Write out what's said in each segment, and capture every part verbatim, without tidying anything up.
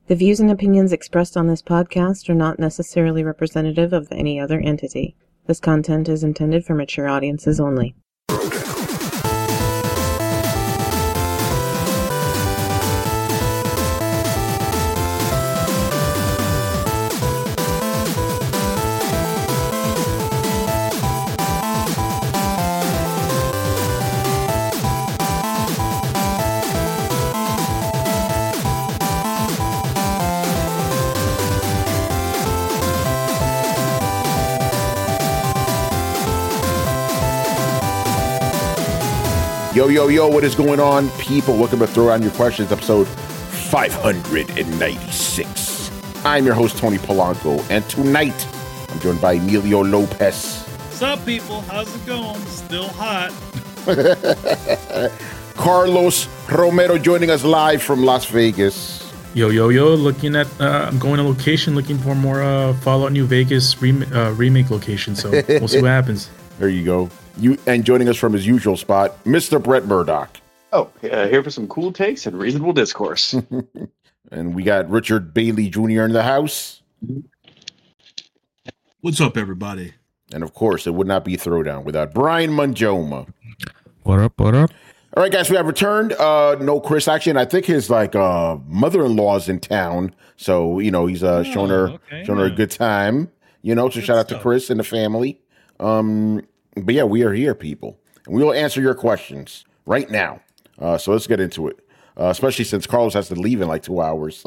The views and opinions expressed on this podcast are not necessarily representative of any other entity. This content is intended for mature audiences only. Yo, yo, yo, what is going on, people? Welcome to Throw On Your Questions, episode five hundred ninety-six. I'm your host, Tony Polanco, and tonight I'm joined by Emilio Lopez. What's up, people? How's it going? Still hot. Carlos Romero joining us live from Las Vegas. Yo, yo, yo, looking at, uh, I'm going to location, looking for more uh, Fallout New Vegas rem- uh, remake location, so we'll see what happens. There you go. You and joining us from his usual spot, Mister Brett Murdoch. Oh, uh, here for some cool takes and reasonable discourse. And we got Richard Bailey Junior in the house. What's up, everybody? And of course, it would not be Throwdown without Brian Manjoma. What up, what up? All right, guys, we have returned. Uh, no Chris, actually, and I think his like uh, mother-in-law's in town. So, you know, he's uh, Oh, showing her okay, showing her a yeah. good time. You know, so Good shout out to stuff. Chris and the family. Um, but yeah, we are here, people. And we will answer your questions right now. Uh, so let's get into it. Uh, especially since Carlos has to leave in like two hours.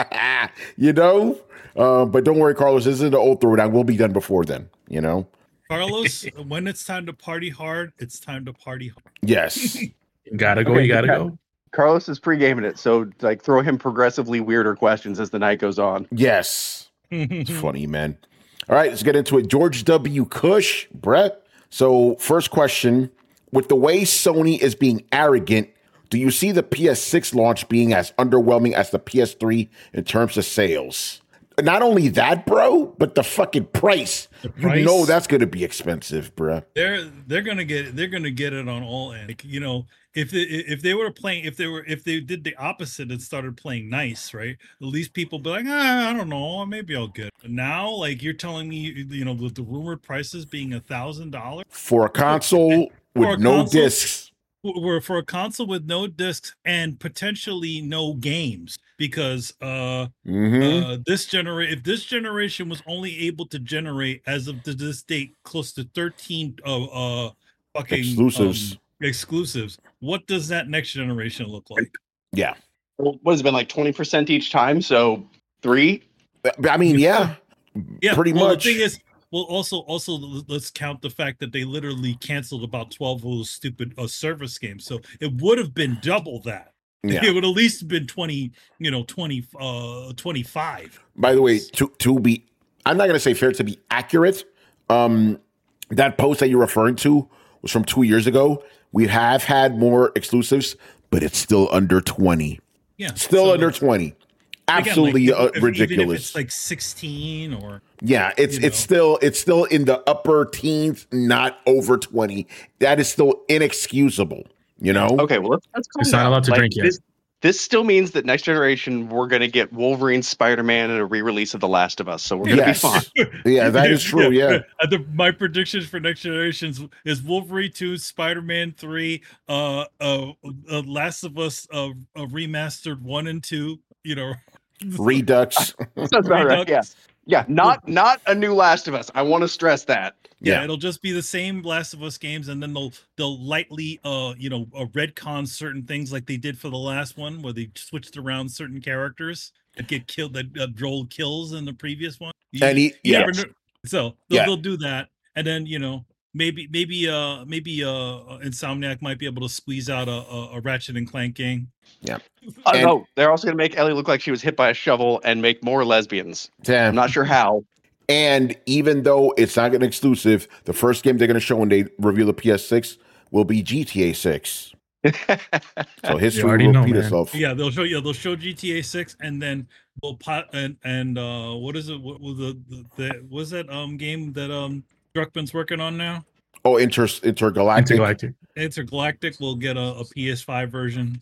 You know? Uh, but don't worry, Carlos, this isn't the old Throwdown. We'll be done before then, you know? Carlos, when it's time to party hard, it's time to party hard. Yes. You gotta go, Okay, you gotta okay. go. Carlos is pre-gaming it, so like throw him progressively weirder questions as the night goes on. Yes. It's funny, man. All right, let's get into it. George W. Cush, Brett. So, first question. With the way Sony is being arrogant, do you see the P S six launch being as underwhelming as the P S three in terms of sales? Not only that, bro, but the fucking price. The You price? know that's going to be expensive, bro. They're they're gonna get they're gonna get it on all ends. Like, you know, if they if they were playing if they were if they did the opposite and started playing nice, right? At least people be like, ah, I don't know, maybe I'll get it. But now, like you're telling me, you know, with the rumored prices being a thousand dollars For a console For with a no console? discs. were for a console with no discs and potentially no games, because uh hmm Uh, this generation, if this generation was only able to generate as of to this date close to thirteen uh, uh fucking Exclusives. um, exclusives, what does that next generation look like? Yeah. Well, what has it been like twenty percent each time? So three? I mean, yeah. Yeah, Pretty well, much. The thing is, well, also, also let's count the fact that they literally canceled about twelve of those stupid uh, service games, so it would have been double that. Yeah. It would at least have been twenty, you know, twenty, uh, twenty-five. By the way, to to be, I'm not going to say fair, to be accurate. Um, that post that you're referring to was from two years ago. We have had more exclusives, but it's still under twenty. Yeah, Still so under it's- twenty. again, like, Absolutely if- uh, if- ridiculous. Even if it's like sixteen or yeah, it's you it's know. still it's still in the upper teens, not over twenty. That is still inexcusable. You know. Okay, well let's, let's calm It's not down. allowed to Like, drink yet. This, this still means that next generation we're gonna get Wolverine, Spider-Man, and a re-release of The Last of Us. So we're gonna Yes. be fine. Yeah, that is true. Yeah. Uh, the, my predictions for next generations is Wolverine two, Spider-Man three, uh, uh, uh Last of Us, uh, uh, remastered one and two. You know, Redux. That's about right. Yeah. Redux. Yeah. Not not a new Last of Us. I want to stress that. Yeah, Yeah. it'll just be the same Last of Us games, and then they'll they'll lightly, uh, you know, uh, retcon certain things like they did for the last one, where they switched around certain characters that get killed, that uh, Joel kills in the previous one. You- And he- you yeah. never know- So they'll, Yeah. they'll do that, and then you know maybe maybe uh maybe uh Insomniac might be able to squeeze out a a, a Ratchet and Clank game. Uh, And- no, they're also gonna make Ellie look like she was hit by a shovel and make more lesbians. Damn. I'm not sure how. And even though it's not an exclusive, the first game they're going to show when they reveal the P S six will be G T A six. So history already will know, repeat man. itself. Yeah, they'll show you. They'll show G T A six, and then we'll pot and and uh, what is it? What was the, the the was that um game that um Druckmann's working on now? Oh, inter intergalactic. Intergalactic. Intergalactic will get a, a P S five version,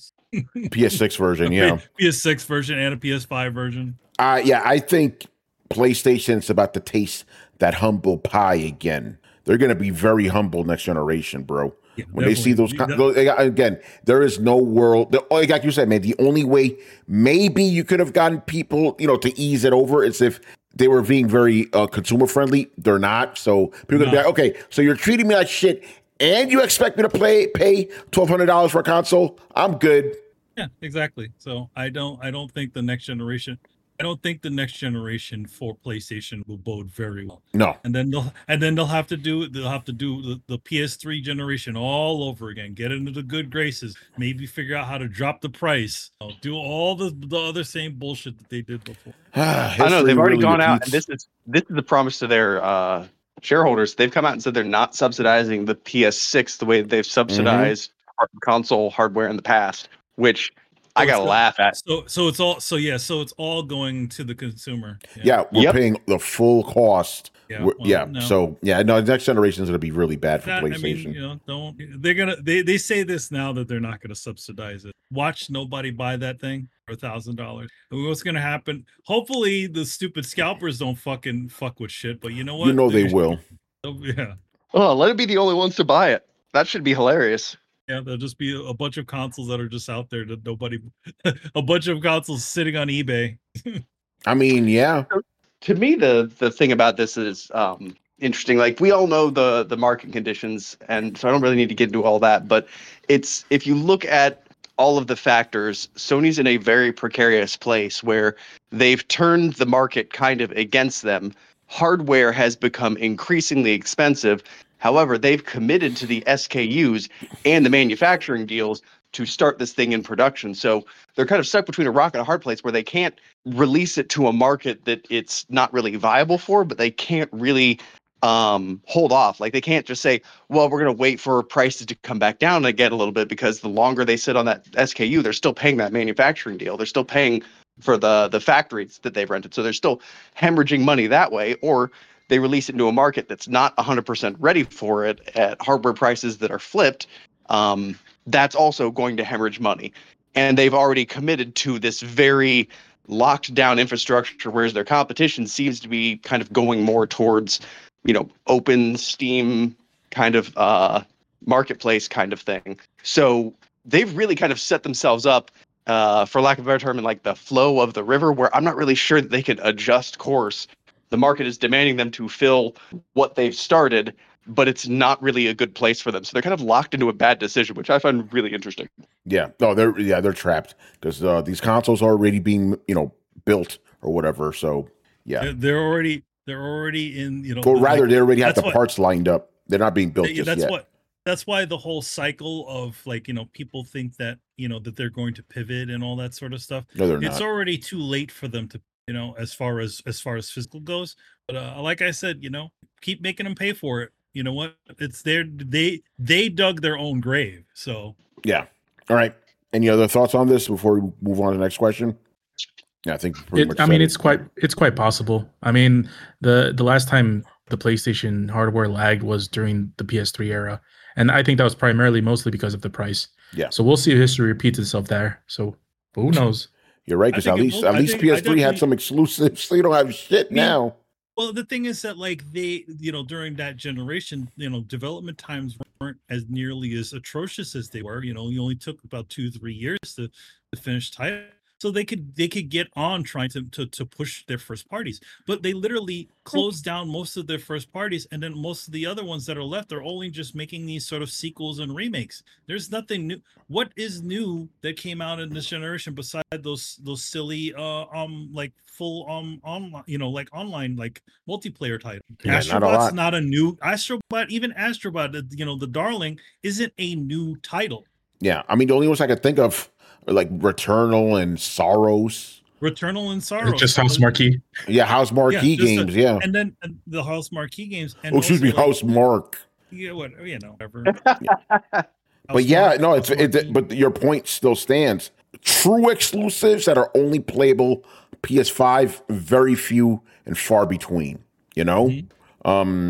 P S six version, yeah. P S six version and a P S five version. Uh, yeah, I think PlayStation's about to taste that humble pie again. They're going to be very humble next generation, bro. Yeah, when they see those, definitely. those, again, there is no world. The, like you said, man, the only way maybe you could have gotten people, you know, to ease it over is if they were being very uh, consumer friendly. They're not. So people are going to be like, okay, so you're treating me like shit and you expect me to play, pay twelve hundred dollars for a console? I'm good. Yeah, exactly. So I don't, I don't think the next generation, I don't think the next generation for PlayStation will bode very well. No. And then they'll, and then they'll have to do, they'll have to do the, the P S three generation all over again. Get into the good graces. Maybe figure out how to drop the price. Do all the the other same bullshit that they did before. I know they've already really gone repeats. out, and this is this is the promise to their uh, shareholders. They've come out and said they're not subsidizing the P S six the way that they've subsidized mm-hmm. console hardware in the past, which. I gotta so, laugh at. So, so it's all. So yeah. So it's all going to the consumer. Yeah, yeah we're yep. paying the full cost. Yeah. Well, yeah. No. So yeah, no. Next generation is gonna be really bad for that, PlayStation. I mean, you know, don't. They're gonna. They they say this now that they're not gonna subsidize it. Watch nobody buy that thing for a thousand dollars. What's gonna happen? Hopefully, the stupid scalpers don't fucking fuck with shit. But you know what? You know they will. Oh, yeah. Oh, let it be the only ones to buy it. That should be hilarious. Yeah, there'll just be a bunch of consoles that are just out there that nobody, a bunch of consoles sitting on eBay. I mean, yeah. To me, the the thing about this is um, interesting. Like we all know the the market conditions, and so I don't really need to get into all that. But it's if you look at all of the factors, Sony's in a very precarious place where they've turned the market kind of against them. Hardware has become increasingly expensive. However, they've committed to the S K Us and the manufacturing deals to start this thing in production. So they're kind of stuck between a rock and a hard place where they can't release it to a market that it's not really viable for, but they can't really um, hold off. Like they can't just say, well, we're going to wait for prices to come back down again a little bit, because the longer they sit on that S K U, they're still paying that manufacturing deal. They're still paying for the, the factories that they've rented. So they're still hemorrhaging money that way, or they release it into a market that's not one hundred percent ready for it at hardware prices that are flipped. Um, that's also going to hemorrhage money. And they've already committed to this very locked down infrastructure, whereas their competition seems to be kind of going more towards, you know, open Steam kind of uh, marketplace kind of thing. So they've really kind of set themselves up, uh, for lack of a better term, in like the flow of the river, where I'm not really sure that they can adjust course. The market is demanding them to fill what they've started, but it's not really a good place for them. So they're kind of locked into a bad decision, which I find really interesting. Yeah, no, they're yeah they're trapped because uh, these consoles are already being you know built or whatever. So yeah, they're, they're already they're already in you know. Or rather, like, they already have the what, parts lined up. They're not being built they, just that's yet. what that's why the whole cycle of like you know people think that you know that they're going to pivot and all that sort of stuff. No, they're it's not. already too late for them to. You know, as far as as far as physical goes, but uh, like I said, you know, keep making them pay for it. You know what? It's their they they dug their own grave. So yeah. All right. Any other thoughts on this before we move on to the next question? Yeah, I think. It, I mean, it. it's quite it's quite possible. I mean, the the last time the PlayStation hardware lagged was during the P S three era, and I think that was primarily mostly because of the price. Yeah. So we'll see if history repeats itself there. So who knows? You're right, because at least will, at least think, P S three had some exclusives, so you don't have shit I mean, now. Well, the thing is that like they, you know, during that generation, you know, development times weren't as nearly as atrocious as they were. You know, you only took about two, three years to, to finish title. So they could they could get on trying to, to to push their first parties, but they literally closed down most of their first parties, and then most of the other ones that are left are only just making these sort of sequels and remakes. There's nothing new. What is new that came out in this generation besides those those silly uh um like full um online you know like online like multiplayer titles? Yeah, Astrobot's not a, not a new Astrobot. Even Astrobot, you know, the darling isn't a new title. Yeah, I mean the only ones I could think of. Like Returnal and Sorrows. Returnal and Sorrows. Just House Marquee. Yeah, House Marquee yeah, games, a, yeah. And then uh, the House Marquee games. And oh, excuse me, like, House Mark. Yeah, what, you know, whatever. yeah. But yeah, Mark, no, it's it, but your point still stands. True exclusives that are only playable P S five, very few and far between, you know? Mm-hmm. Um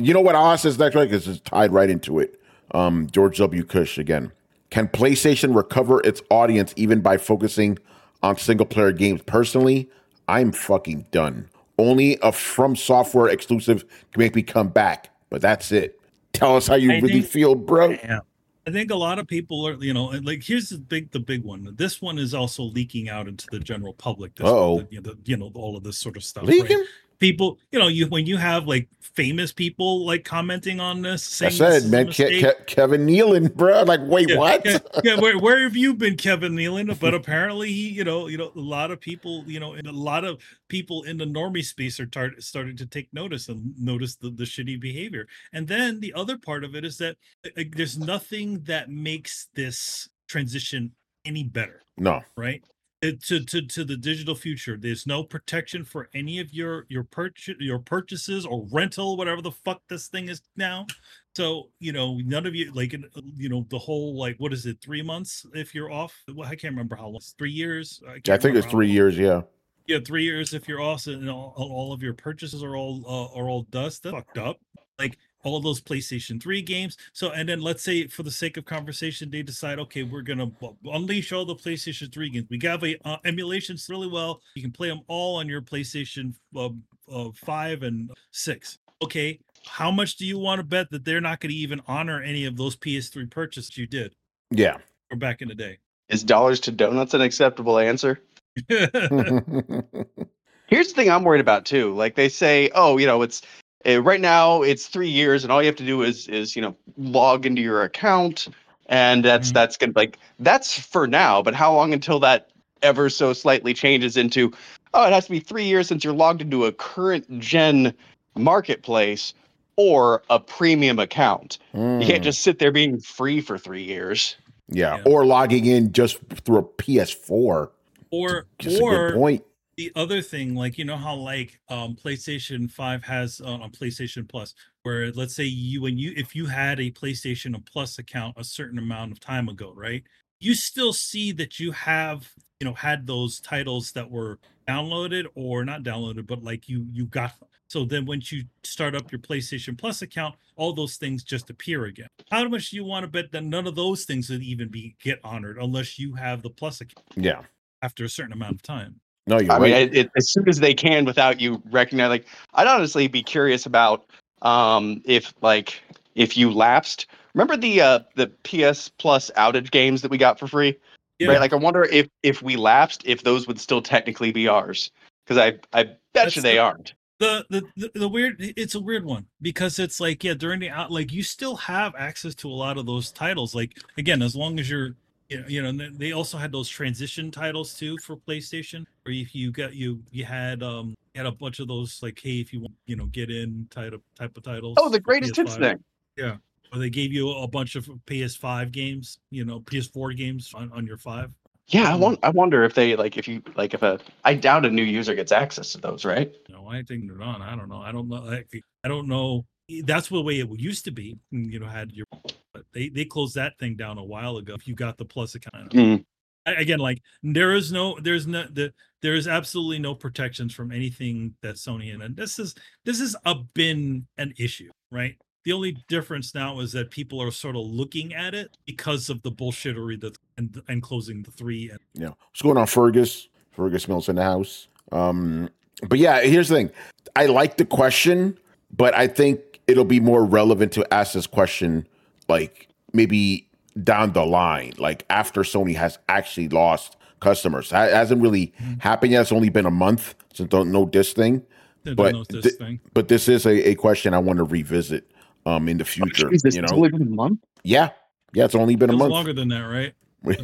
You know what? I'll ask this next one because it's tied right into it. Um, George W. Cush again. Can PlayStation recover its audience even by focusing on single player games? Personally, I'm fucking done. Only a From Software exclusive can make me come back, but that's it. Tell us how you I really think- feel, bro. Yeah. I think a lot of people are, you know, like here's the big, the big one. This one is also leaking out into the general public. This Uh-oh. one, the, you, know, the, you know, all of this sort of stuff. Leaking? Right? People, you know, you when you have like famous people like commenting on this, I saying this said, is a man, Ke- mistake. Ke- Kevin Nealon, bro. Like, wait, yeah, what? Yeah, yeah, where where have you been, Kevin Nealon? But apparently, he, you know, you know, a lot of people, you know, and a lot of people in the normie space are tar- starting to take notice and notice the, the shitty behavior. And then the other part of it is that like, there's nothing that makes this transition any better, No. right? It, to, to to the digital future, there's no protection for any of your your purchase your purchases or rental, whatever the fuck this thing is now. So you know, none of you like you know the whole like what is it, three months if you're off? Well, I can't remember how long. Three years. I, can't I think remember it's how three long. years, yeah. Yeah, three years if you're off, and all, all of your purchases are all uh, are all dust. That's fucked up. Like all of those PlayStation three games. So, and then let's say for the sake of conversation, they decide, okay, we're gonna unleash all the PlayStation three games. We got a uh, emulations really well. You can play them all on your PlayStation uh, uh, five and six. Okay, how much do you want to bet that they're not going to even honor any of those P S three purchases you did Yeah. or back in the day? Is dollars to donuts an acceptable answer? Here's the thing I'm worried about too. Like they say, oh, you know, it's uh, right now it's three years, and all you have to do is is you know log into your account, and that's Mhm. that's gonna like that's for now. But how long until that ever so slightly changes into, oh, it has to be three years since you're logged into a current gen marketplace or a premium account. You can't Mm. just sit there being free for three years. Yeah. Yeah. Or logging in just through a P S four. Or Just a good or point. the other thing, like you know how like um PlayStation five has uh, on PlayStation Plus, where let's say you when you if you had a PlayStation Plus account a certain amount of time ago, right? You still see that you have you know had those titles that were downloaded or not downloaded, but like you you got them. So then once you start up your PlayStation Plus account, all those things just appear again. How much do you want to bet that none of those things would even be get honored unless you have the Plus account Yeah. after a certain amount of time? No, you're I right. mean, it, it, as soon as they can, without you recognizing, like, I'd honestly be curious about um, if, like, if you lapsed. Remember the uh, the P S Plus outage games that we got for free? Yeah. Right. Like, I wonder if if we lapsed, if those would still technically be ours. Because I I bet That's you they the- aren't. The, the the the weird it's a weird one because it's like yeah during the out like you still have access to a lot of those titles like again as long as you're you know, you know and then they also had those transition titles too for PlayStation where if you got you you had um you had a bunch of those like hey if you want you know get in type of type of titles Oh, the for greatest P S hits five. thing. Yeah, or they gave you a bunch of P S five games you know P S four games on, on your five. Yeah, I Um, want. I wonder if they like if you like if a. I doubt a new user gets access to those, right? No, I think they're on. I don't know. I don't know. I, I don't know. That's the way it used to be. You know, had your but they they closed that thing down a while ago. If you got the Plus account, Mm. I- again, like there is no, there's no, the, there is absolutely no protections from anything that Sony and and this is this has uh, been an issue, right? The only difference now is that people are sort of looking at it because of the bullshittery that and and closing the three and Yeah. What's going on, Fergus? Fergus Mills in the house. Um, but yeah, here's the thing. I like the question, but I think it'll be more relevant to ask this question like maybe down the line, like after Sony has actually lost customers. It hasn't really happened yet. It's only been a month since the no disc thing. and But knows this th- thing. But this is a, a question I want to revisit um in the future. Jesus, you it's know? only been a month. Yeah. Yeah, it's only been a Feels month. longer than that, right?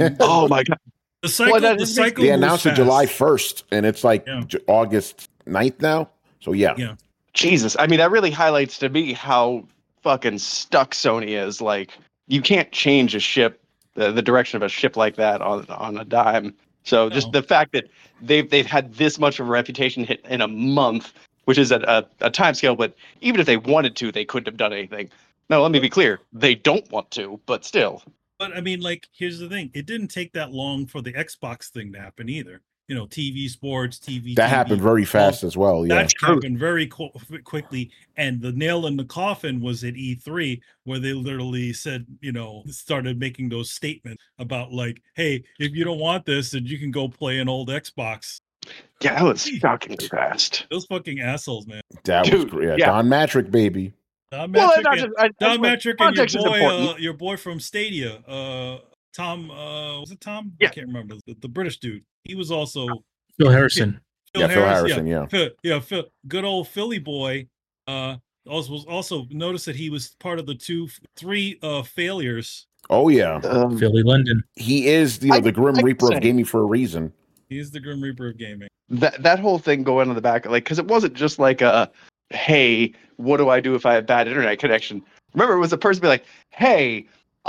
Oh my god! The cycle, that the is- cycle. They moves announced it fast. July first, and it's like Yeah. J- August ninth now. So yeah. Yeah. Jesus, I mean that really highlights to me how fucking stuck Sony is. Like you can't change a ship, the, the direction of a ship like that on on a dime. So just No. the fact that they've they've had this much of a reputation hit in a month, which is a, a, a time scale, but even if they wanted to, they couldn't have done anything. No, let me be clear, they don't want to, but still. But I mean, like, here's the thing: it didn't take that long for the Xbox thing to happen either. you know, T V sports, T V. That T V, happened very fast as well. Yeah, that happened very qu- quickly. And the nail in the coffin was at E three, where they literally said, you know, started making those statements about like, hey, if you don't want this, then you can go play an old Xbox. Yeah, that was shockingly fast. Those fucking assholes, man. that Dude, was great. Yeah, yeah. Don Matrick, baby. Don Well, Matrick, not and, just- I- Don that's Matrick what- and your context is boy, important. uh, your boy from Stadia, uh, Tom, uh, was it Tom? Yeah. I can't remember the, the British dude. He was also Phil Harrison. Phil Yeah, Phil Harris, Harrison, yeah. Phil, yeah, Phil, good old Philly boy. Uh, also was also noticed that he was part of the two, three uh failures. Oh yeah, Um, Philly London. he is you know I- the Grim I Reaper say- of gaming for a reason. He's the Grim Reaper of gaming. that that whole thing going on the back, like, because it wasn't just like a, hey, what do I do if I have bad internet connection? Remember, it was a person be like, hey,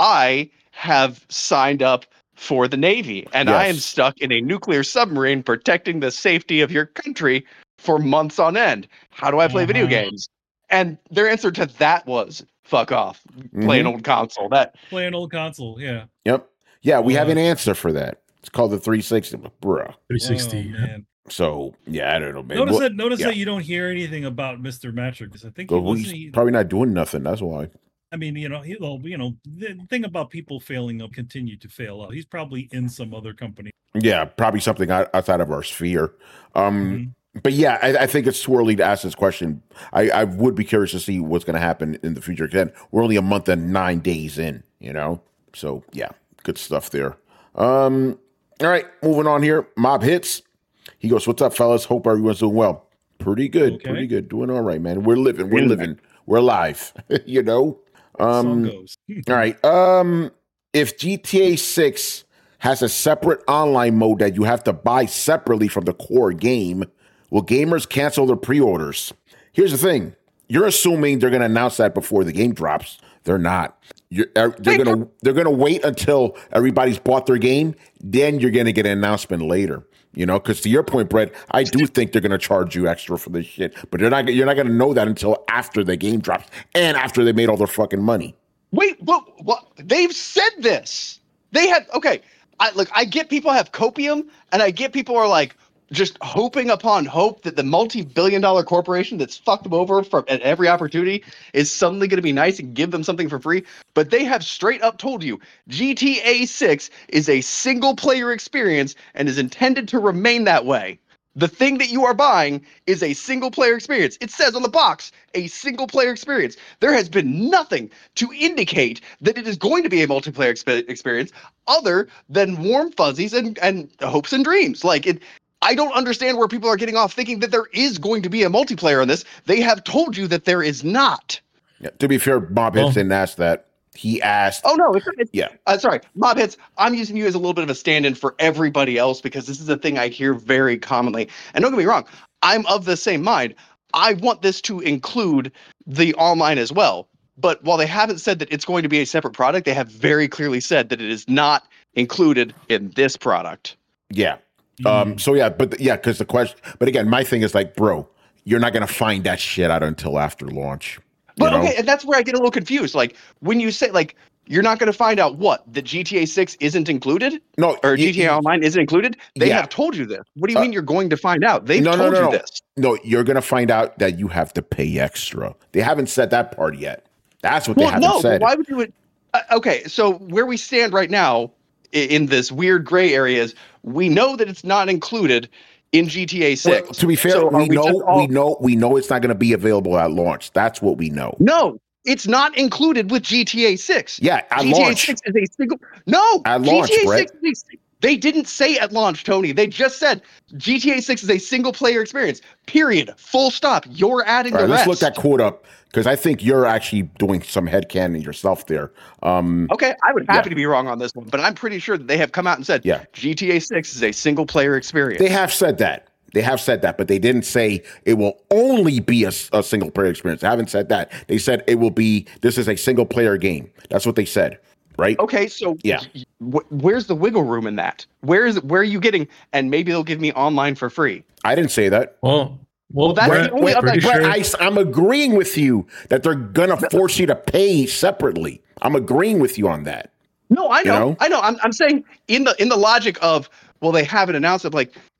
I have signed up for the Navy, and I am Yes. stuck in a nuclear submarine protecting the safety of your country for months on end. How do I play video Uh-huh. games? And their answer to that was, fuck off, play an Mhm. old console. That Play an old console, yeah. Yep. Yeah, we have Uh, an answer for that. It's called the three sixty, bruh. three sixty. Oh, man. So yeah, I don't know, man. Notice Well, that. Notice yeah. that you don't hear anything about Mister Matrick. 'Cause I think he well, wasn't. he's he- probably not doing nothing. That's why. I mean, you know, he, well, you know, the thing about people failing up, continue to fail out. He's probably in some other company. Yeah, probably something out- outside of our sphere. Um, Mhm. But yeah, I, I think it's too early to ask this question. I, I would be curious to see what's going to happen in the future. Again, we're only a month and nine days in, you know? So yeah, good stuff there. Um, all right, moving on here. Mob Hits. He goes, what's up, fellas? Hope everyone's doing well. Pretty good. Okay. Pretty good. Doing all right, man. We're living. We're Really? living. We're alive, you know? Song Um, goes. all right. Um, if G T A six has a separate online mode that you have to buy separately from the core game, will gamers cancel their pre-orders? Here's the thing. You're assuming they're going to announce that before the game drops. They're not. You're, uh, they're going to they're going to wait until everybody's bought their game. Then you're going to get an announcement later. You know, because to your point, Brett, I do think they're going to charge you extra for this shit, but you're not you're not going to know that until after the game drops and after they made all their fucking money. Wait, what? What? They've said this. They had okay. I look. I get people have copium, and I get people are like just hoping upon hope that the multi-billion-dollar corporation that's fucked them over for at every opportunity is suddenly going to be nice and give them something for free. But they have straight up told you G T A six is a single-player experience and is intended to remain that way. The thing that you are buying is a single player experience. It says on the box, a single player experience. There has been nothing to indicate that it is going to be a multiplayer exp- experience other than warm fuzzies and, and hopes and dreams. Like it, I don't understand where people are getting off thinking that there is going to be a multiplayer on this. They have told you that there is not. Yeah, to be fair, Bob Well- Hits didn't ask that. He asked. Oh no, it's, it's Yeah. Uh, sorry, Mob Hits. I'm using you as a little bit of a stand-in for everybody else because this is a thing I hear very commonly. And don't get me wrong, I'm of the same mind. I want this to include the online as well. But while they haven't said that it's going to be a separate product, they have very clearly said that it is not included in this product. Yeah. Um. So yeah, but yeah, because the question. But again, my thing is like, bro, you're not gonna find that shit out until after launch. You But know? okay, and that's where I get a little confused. Like when you say like you're not going to find out what that G T A six isn't included No, or y- G T A y- Online isn't included. They Yeah. have told you this. What do you Uh, mean you're going to find out? They've no, no, told no, you no. this. No, you're gonna find out that you have to pay extra. They haven't said that part yet. That's what they Well, haven't no. said. But why would you? Uh, okay, so where we stand right now i- in this weird gray areas, we know that it's not included in G T A six. Well, to be fair, So are we know just all- we know we know it's not going to be available at launch. That's what we know. No, it's not included with G T A six. Yeah, at G T A launch. six is a single. No, At launch, G T A Brett. six is a, they didn't say at launch, Tony. They just said G T A six is a single player experience. Period. Full stop. You're adding All the right, let's rest. look that quote up because I think you're actually doing some headcanon yourself there. Um, Okay, I would happy Yeah. to be wrong on this one, but I'm pretty sure that they have come out and said Yeah. G T A six is a single player experience. They have said that. They have said that, but they didn't say it will only be a, a single player experience. They haven't said that. They said it will be, this is a single player game. That's what they said, right? Okay, so Yeah. wh- where's the wiggle room in that? Where is where are you getting? And maybe they'll give me online for free. I didn't say that. Well, well, Well, that's Brett, the only Wait, other- pretty but sure- I, I'm agreeing with you that they're going to force you to pay separately. I'm agreeing with you on that. No, I know, know? I know. I'm I'm saying in the in the logic of well, they haven't announced it. Like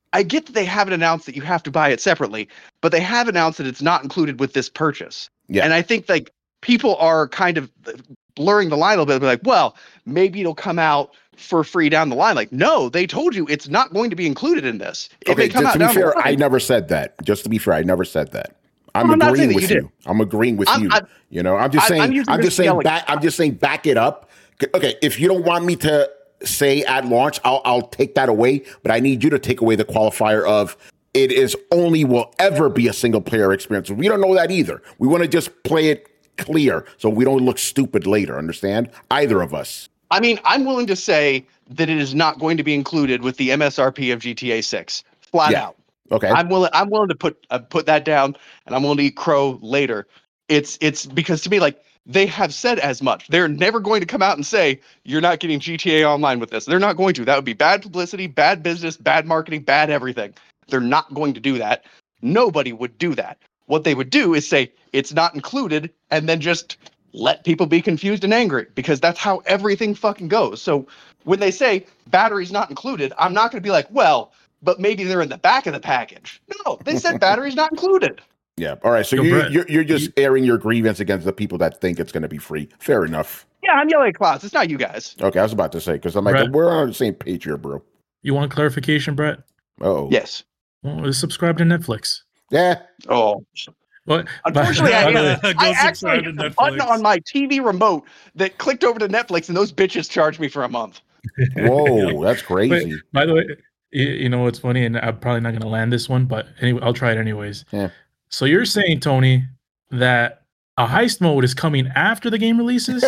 I get that they haven't announced that you have to buy it separately, but they have announced that it's not included with this purchase. Yeah. And I think like people are kind of blurring the line a little bit. Like, well, maybe it'll come out for free down the line. Like, no, they told you it's not going to be included in this. If Okay, they come just out to be down the fair, line- I never said that. Just to be fair, I never said that. I'm I'm not agreeing saying that with you you. did. I'm agreeing with I'm- you. I'm- you know, I'm just I'm- saying. I'm I'm, using this just saying yelling. back. I'm just saying back it up. Okay, if you don't want me to say at launch, I'll I'll take that away. But I need you to take away the qualifier of it is only will ever be a single player experience. We don't know that either. We want to just play it clear so we don't look stupid later. Understand? Either of us. I mean, I'm willing to say that it is not going to be included with the M S R P of G T A six, flat Yeah. out. Okay. I'm willing. I'm willing to put uh, put that down, and I'm willing to eat crow later. It's it's because to me, like they have said as much. They're never going to come out and say you're not getting G T A Online with this. They're not going to. That would be bad publicity, bad business, bad marketing, bad everything. They're not going to do that. Nobody would do that. What they would do is say it's not included, and then just let people be confused and angry because that's how everything fucking goes. So when they say battery's not included, I'm not going to be like, well, but maybe they're in the back of the package. No, they said battery's not included. Yeah. All right. So Yo, you, Brett, you're you're just airing your grievance against the people that think it's going to be free. Fair enough. Yeah, I'm yelling at Klaus. It's not you guys. Okay, I was about to say because I'm like Brett. we're on the same page here, bro. You want clarification, Brett? Oh. Yes. Well, subscribe to Netflix. Yeah. Oh. What? Unfortunately, By I, the way, I, go I actually subscribe hit to the button Netflix. on my T V remote that clicked over to Netflix, and those bitches charged me for a month. Whoa, that's crazy. Wait, by the way, you, you know what's funny, and I'm probably not going to land this one, but anyway, I'll try it anyways. Yeah. So you're saying, Tony, that a heist mode is coming after the game releases?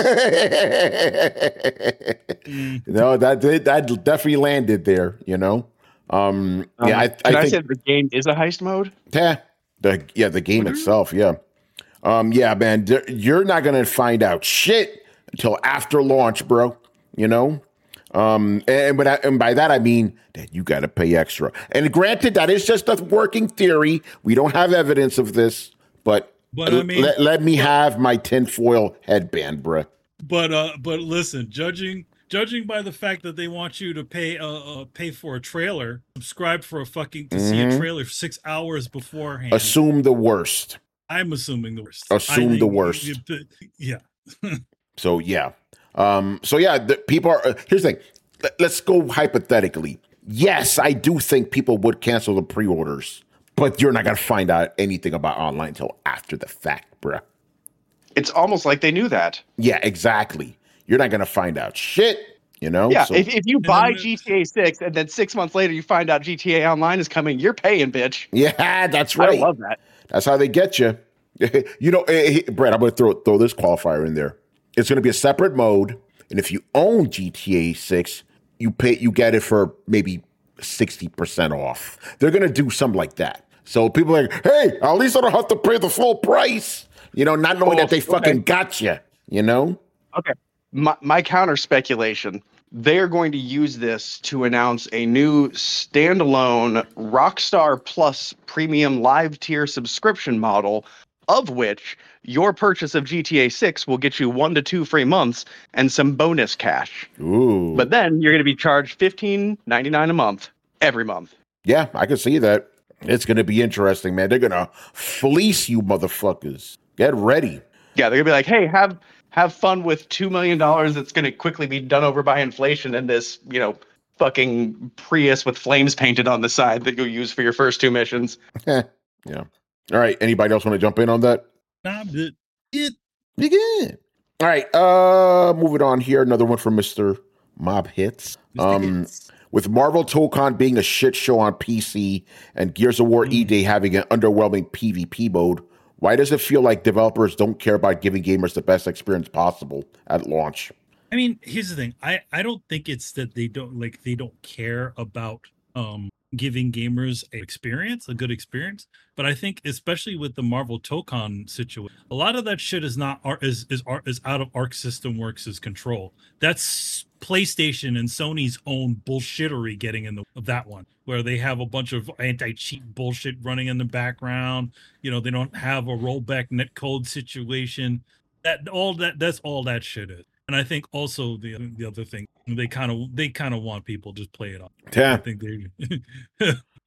Mm. No, that did that definitely landed there. You know. Um. Um, yeah. I, Can I, I say think. the game is a heist mode? Yeah. The yeah the game itself. Yeah. Um. Yeah, man. there- You're not gonna find out shit until after launch, bro. You know. Um. And but I, and by that I mean that you got to pay extra. And granted, that is just a working theory. We don't have evidence of this, but. But I mean, let, let me have my tinfoil headband, bruh. but uh, but listen, judging judging by the fact that they want you to pay uh, uh pay for a trailer, subscribe for a fucking to see a Mhm. trailer six hours beforehand. Assume the worst. I'm assuming the worst. Assume I the think- worst. Yeah. So yeah. Um, so yeah, the people are. Uh, here's the thing. Let- Let's go hypothetically. Yes, I do think people would cancel the pre-orders, but you're not gonna find out anything about online until after the fact, bruh. It's almost like they knew that. Yeah, exactly. You're not gonna find out shit. You know. Yeah, So- if, if you buy then- G T A six and then six months later you find out G T A Online is coming, you're paying, bitch. yeah, that's I right. love that. That's how they get you. You know, eh, eh, Brett, I'm going to throw throw this qualifier in there. It's going to be a separate mode, and if you own G T A six, you pay you get it for maybe sixty percent off. They're going to do something like that. So people are like, hey, at least I don't have to pay the full price. You know, not knowing Oh, that they fucking okay. got you. You know? Okay. My, my counter speculation, they're going to use this to announce a new standalone Rockstar Plus premium live tier subscription model, of which your purchase of G T A six will get you one to two free months and some bonus cash. Ooh. But then you're going to be charged fifteen ninety-nine a month every month. yeah, I can see that. It's going to be interesting, man. They're going to fleece you motherfuckers. Get ready. Yeah, they're going to be like, hey, have have fun with two million dollars that's going to quickly be done over by inflation and this, you know, fucking Prius with flames painted on the side that you'll use for your first two missions. yeah. All right. Anybody else want to jump in on that? Nah, but it Begin. All right. Uh, moving on here. Another one from Mister Mob Hits. Um, with Marvel Tokon being a shit show on P C and Gears of War E-Day having an underwhelming PvP mode, why does it feel like developers don't care about giving gamers the best experience possible at launch? I mean, here's the thing. I I don't think it's that they don't like they don't care about um giving gamers an experience, a good experience. But I think especially with the Marvel Tokon situation, a lot of that shit is not ar- is is ar- is out of Arc System Works' control. That's PlayStation and Sony's own bullshittery getting in the of that one, where they have a bunch of anti-cheat bullshit running in the background. You know, they don't have a rollback netcode situation. That all that that's all that shit is. And I think also the the other thing, they kind of they kind of want people to just play it off. I Yeah. think they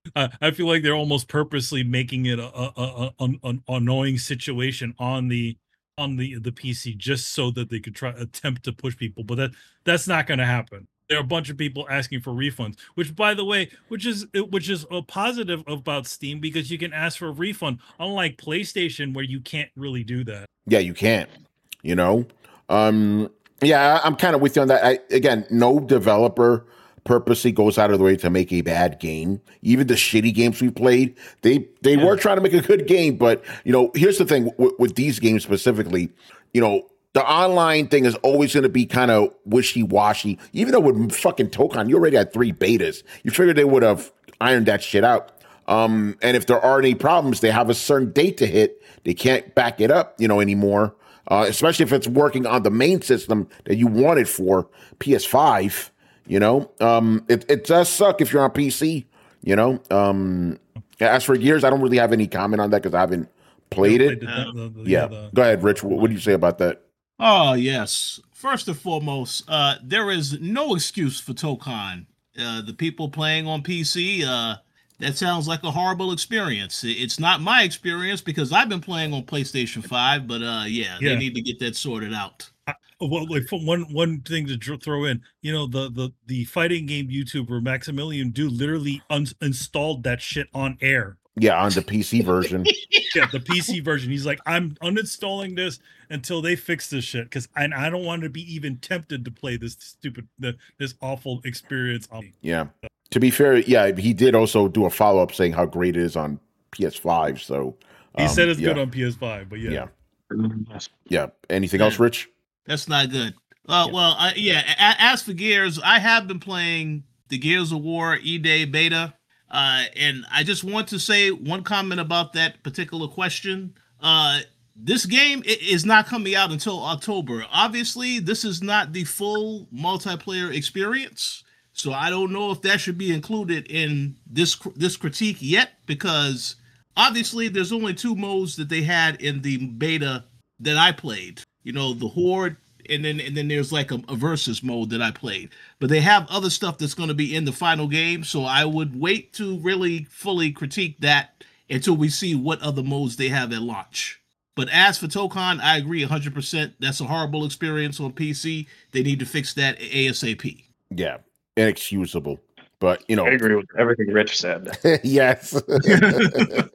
Uh, I feel like they're almost purposely making it a, a, a, a, an annoying situation on the on the the P C just so that they could try attempt to push people, but that that's not going to happen. There are a bunch of people asking for refunds, which, by the way, which is which is a positive about Steam because you can ask for a refund, unlike PlayStation where you can't really do that. Yeah, you can't. You know, um, yeah, I'm kind of with you on that. I, again, no developer purposely goes out of the way to make a bad game. Even the shitty games we played, they they yeah. were trying to make a good game. But you know, here's the thing with, with these games specifically. You know, the online thing is always going to be kind of wishy-washy. Even though with fucking Tokon, you already had three betas. You figured they would have ironed that shit out. Um, and if there are any problems, they have a certain date to hit. They can't back it up, you know, anymore. Uh, especially if it's working on the main system that you wanted for P S five. You know, um, it, it does suck if you're on P C, you know. Um, as for Gears, I don't really have any comment on that because I haven't played it. The, the, the, yeah. the, Go ahead, Rich. What, what do you say about that? Oh, yes. First and foremost, uh, there is no excuse for Tokon. Uh, the people playing on P C, uh, that sounds like a horrible experience. It's not my experience because I've been playing on PlayStation five, but uh, yeah, yeah, they need to get that sorted out. Well, like one one thing to dr- throw in, you know, the the the fighting game YouTuber Maximilian Dude literally un- installed that shit on air. Yeah, on the P C version. Yeah, the P C version. He's like, I'm uninstalling this until they fix this shit because I I don't want to be even tempted to play this stupid the, this awful experience on me. Yeah. To be fair, yeah, he did also do a follow up saying how great it is on P S five. So um, he said it's yeah. good on P S five, but yeah, yeah, yeah. Anything yeah. else, Rich? That's not good. Uh, yeah. Well, I, yeah. A- as for Gears, I have been playing the Gears of War E-Day beta, uh, and I just want to say one comment about that particular question. Uh, this game is not coming out until October. Obviously, this is not the full multiplayer experience, so I don't know if that should be included in this this critique yet, because obviously there's only two modes that they had in the beta that I played. You know, the Horde, and then and then there's like a, a versus mode that I played. But they have other stuff that's going to be in the final game, so I would wait to really fully critique that until we see what other modes they have at launch. But as for Tokon, I agree one hundred percent. That's a horrible experience on P C. They need to fix that ASAP. Yeah, inexcusable. But, you know. I agree with everything Rich said. Yes. uh,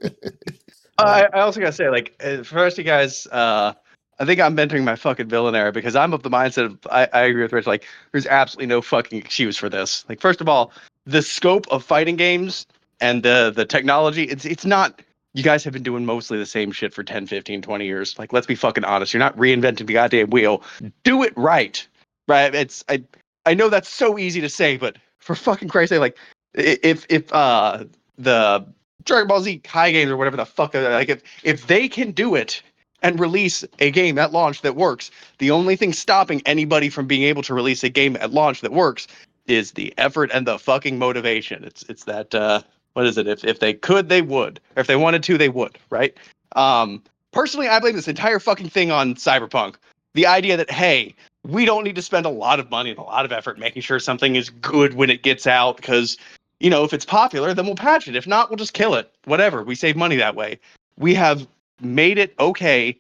I, I also got to say, like, first, you guys... Uh, I think I'm entering my fucking villain era because I'm of the mindset of, I, I agree with Rich, like, there's absolutely no fucking excuse for this. Like, first of all, the scope of fighting games and the the technology, it's it's not, you guys have been doing mostly the same shit for ten, fifteen, twenty years. Like, let's be fucking honest. You're not reinventing the goddamn wheel. Do it right. Right? It's, I I know that's so easy to say, but for fucking Christ's sake, like, if, if uh the Dragon Ball Z Kai games or whatever the fuck, like, if, if they can do it, and release a game at launch that works, the only thing stopping anybody from being able to release a game at launch that works is the effort and the fucking motivation. It's it's that, uh, what is it? If if they could, they would. Or if they wanted to, they would, right? Um, personally, I blame this entire fucking thing on Cyberpunk. The idea that, hey, we don't need to spend a lot of money and a lot of effort making sure something is good when it gets out because, you know, if it's popular, then we'll patch it. If not, we'll just kill it. Whatever. We save money that way. We have made it okay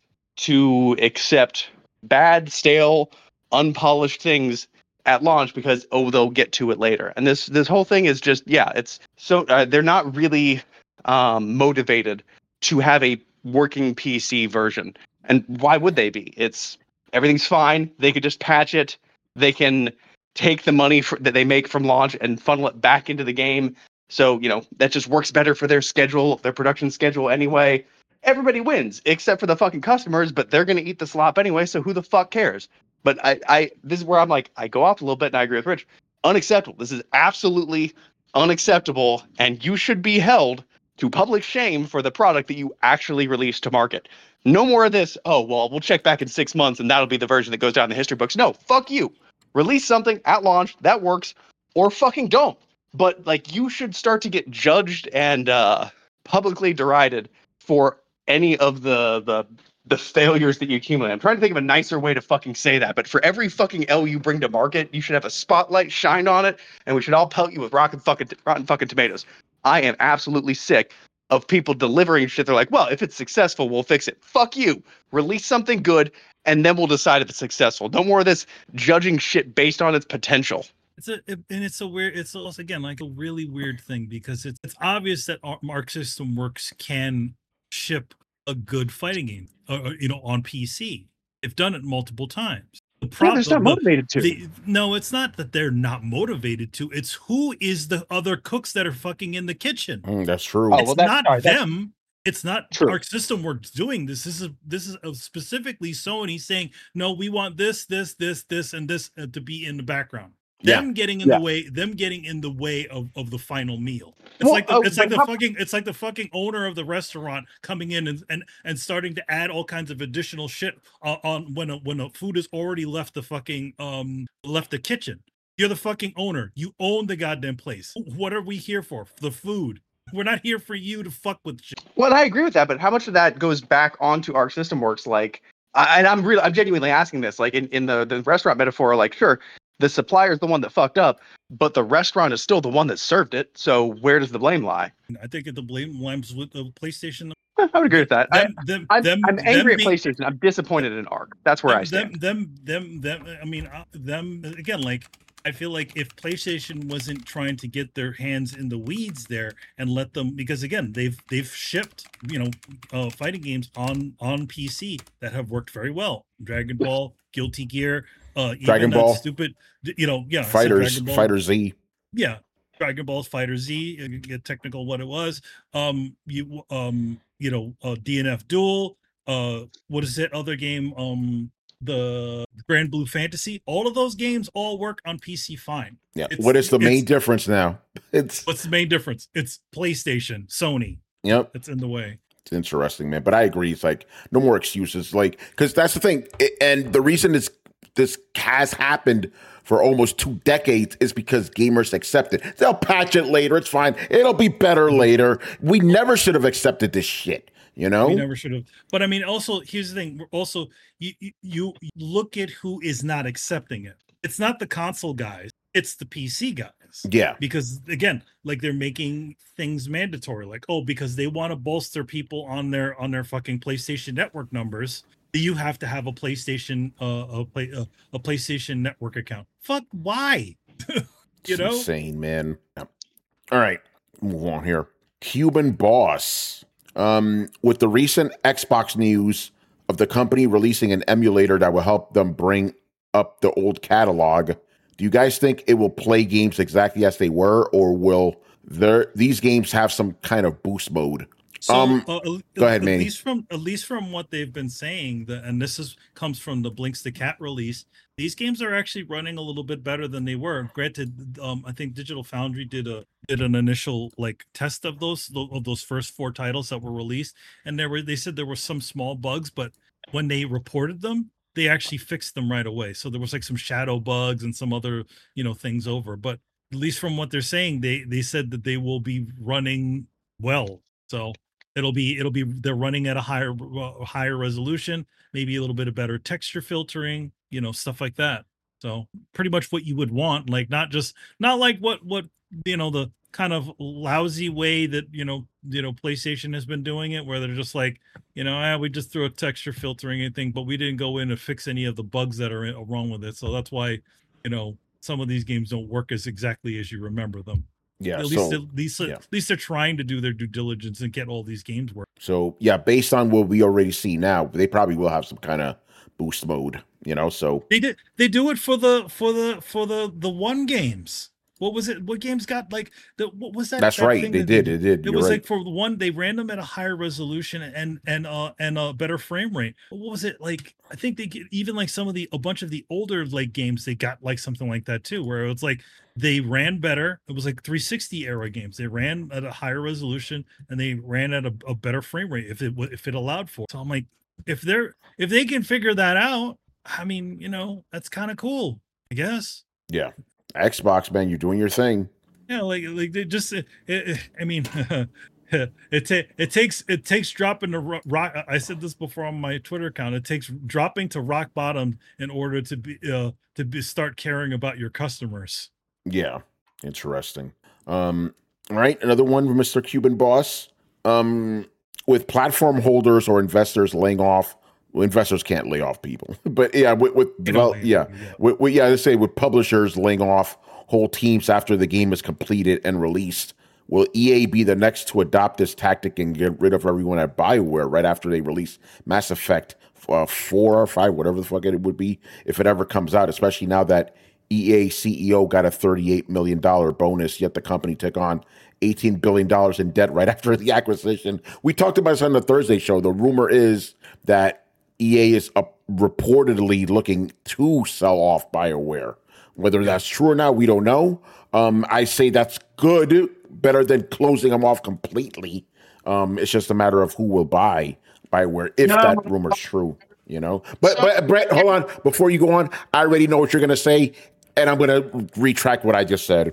to accept bad, stale, unpolished things at launch because, oh, they'll get to it later. And this this whole thing is just, yeah, it's so uh, they're not really um, motivated to have a working P C version. And why would they be? It's everything's fine. They could just patch it. They can take the money for, that they make from launch and funnel it back into the game. So, you know, that just works better for their schedule, their production schedule anyway. Everybody wins except for the fucking customers, but they're going to eat the slop anyway, so who the fuck cares? But I, I, this is where I'm like, I go off a little bit and I agree with Rich. Unacceptable. This is absolutely unacceptable, and you should be held to public shame for the product that you actually released to market. No more of this, oh, well, we'll check back in six months and that'll be the version that goes down in the history books. No, fuck you. Release something at launch that works, or fucking don't. But, like, you should start to get judged and uh, publicly derided for any of the, the the failures that you accumulate. I'm trying to think of a nicer way to fucking say that, but for every fucking L you bring to market, you should have a spotlight shined on it, and we should all pelt you with rotten fucking rotten fucking tomatoes. I am absolutely sick of people delivering shit. They're like, well, if it's successful, we'll fix it. Fuck you. Release something good, and then we'll decide if it's successful. No more of this judging shit based on its potential. It's a it, and it's a weird. It's also again like a really weird thing because it's it's obvious that Arc System Works can ship a good fighting game, uh, you know, on P C. They've done it multiple times. The problem, yeah, they're not motivated to. The, no, it's not that they're not motivated to. It's who is the other cooks that are fucking in the kitchen. Mm, that's true. It's oh, well, that's, not sorry, them. It's not true. Arc System Works doing this. This is this is specifically Sony saying, no, we want this, this, this, this, and this uh, to be in the background. Them Yeah. getting in Yeah. the way, them getting in the way of, of the final meal. It's Well, like the, uh, it's like but the how- fucking it's like the fucking owner of the restaurant coming in and and, and starting to add all kinds of additional shit on, on when a, when a food has already left the fucking um left the kitchen. You're the fucking owner. You own the goddamn place. What are we here for? The food. We're not here for you to fuck with shit. Well, I agree with that, but how much of that goes back onto Arc System Works? Like, I, and I'm really, I'm genuinely asking this. Like, in, in the, the restaurant metaphor, like, sure, the supplier is the one that fucked up, but the restaurant is still the one that served it. So where does the blame lie? I think the blame lies with the PlayStation. I would agree with that. Them, I, them, I'm, them, I'm angry them at being- PlayStation. I'm disappointed in Arc. That's where I them, stand. them, them, them, them. I mean, uh, them again. Like, I feel like if PlayStation wasn't trying to get their hands in the weeds there and let them, because again, they've they've shipped, you know, uh, fighting games on on P C that have worked very well. Dragon Ball, Guilty Gear, uh, even Dragon that Ball. stupid, you know, yeah, I said Fighters, Dragon Ball. Fighter Z. Yeah, Dragon Ball's Fighter Z, uh, get technical what it was. Um, you um, you know, uh, D N F Duel. Uh, what is it? Other game? Um, the Grand Blue Fantasy. All of those games all work on P C fine. Yeah. It's- What is the main it's- difference now? It's What's the main difference? It's PlayStation, Sony. yep. That's in the way. It's interesting, man. But I agree. It's like no more excuses. Like, because that's the thing. I- And the reason this this has happened for almost two decades is because gamers accept it. They'll patch it later. It's fine. It'll be better later. We never should have accepted this shit. You know? We never should have. But I mean, also here's the thing. We're also, you, you you look at who is not accepting it. It's not the console guys. It's the P C guys. Yeah. Because again, like they're making things mandatory, like, oh, because they want to bolster people on their on their fucking PlayStation Network numbers, you have to have a PlayStation uh, a play uh, a PlayStation Network account. Fuck, why? you It's know, insane, man. Yeah. All right, move on here. Cuban Boss. Um, with the recent Xbox news of the company releasing an emulator that will help them bring up the old catalog, do you guys think it will play games exactly as they were, or will there these games have some kind of boost mode? So, Um, uh, uh, go ahead, at Manny. least from at least from what they've been saying, the, and this is comes from the Blinks the Cat release. These games are actually running a little bit better than they were. Granted, um, I think Digital Foundry did a did an initial like test of those of those first four titles that were released, and there were they said there were some small bugs, but when they reported them, they actually fixed them right away. So there was like some shadow bugs and some other you know things over, but at least from what they're saying, they they said that they will be running well. So it'll be it'll be they're running at a higher uh, higher resolution, maybe a little bit of better texture filtering, you know, stuff like that. So pretty much what you would want, like not just not like what what you know the kind of lousy way that you know you know PlayStation has been doing it, where they're just like you know ah, we just threw a texture filtering and thing, but we didn't go in and fix any of the bugs that are in, wrong with it. So that's why you know some of these games don't work as exactly as you remember them. Yeah. At so least, at least, yeah. at least they're trying to do their due diligence and get all these games work. So yeah, based on what we already see now, they probably will have some kind of boost mode, you know. So They did. They do it for the for the for the the one games. What was it? What games got like the what was that? that's that right. thing They that did. It did. It You're was right. like for the one they ran them at a higher resolution and and uh and a better frame rate. What was it like? I think they get even like some of the a bunch of the older like games they got like something like that too, where it's like they ran better. It was like three sixty era games. They ran at a higher resolution and they ran at a, a better frame rate if it w- if it allowed for it. So I'm like, if they're if they can figure that out, I mean, you know, that's kind of cool, I guess. Yeah. Xbox, man, you're doing your thing. Yeah, like like they just. It, it, I mean, it ta- it takes it takes dropping to ro- rock. I said this before on my Twitter account. It takes dropping to rock bottom in order to be uh, to be, start caring about your customers. Yeah. Interesting. Um, All right, another one from Mister Cuban Boss. Um, with platform holders or investors laying off, well, investors can't lay off people, but yeah, with, with develop, yeah, yeah. With, with, yeah, let's say with publishers laying off whole teams after the game is completed and released. Will E A be the next to adopt this tactic and get rid of everyone at BioWare right after they release Mass Effect uh, four or five, whatever the fuck it would be, if it ever comes out, especially now that E A C E O got a thirty-eight million dollars bonus, yet the company took on eighteen billion dollars in debt right after the acquisition. We talked about this on the Thursday show. The rumor is that E A is uh, reportedly looking to sell off BioWare. Whether that's true or not, we don't know. Um, I say that's good, better than closing them off completely. Um, it's just a matter of who will buy BioWare if no. that rumor's true, you know. But so, but Brett, hold on. Before you go on, I already know what you're going to say, and I'm going to retract what I just said.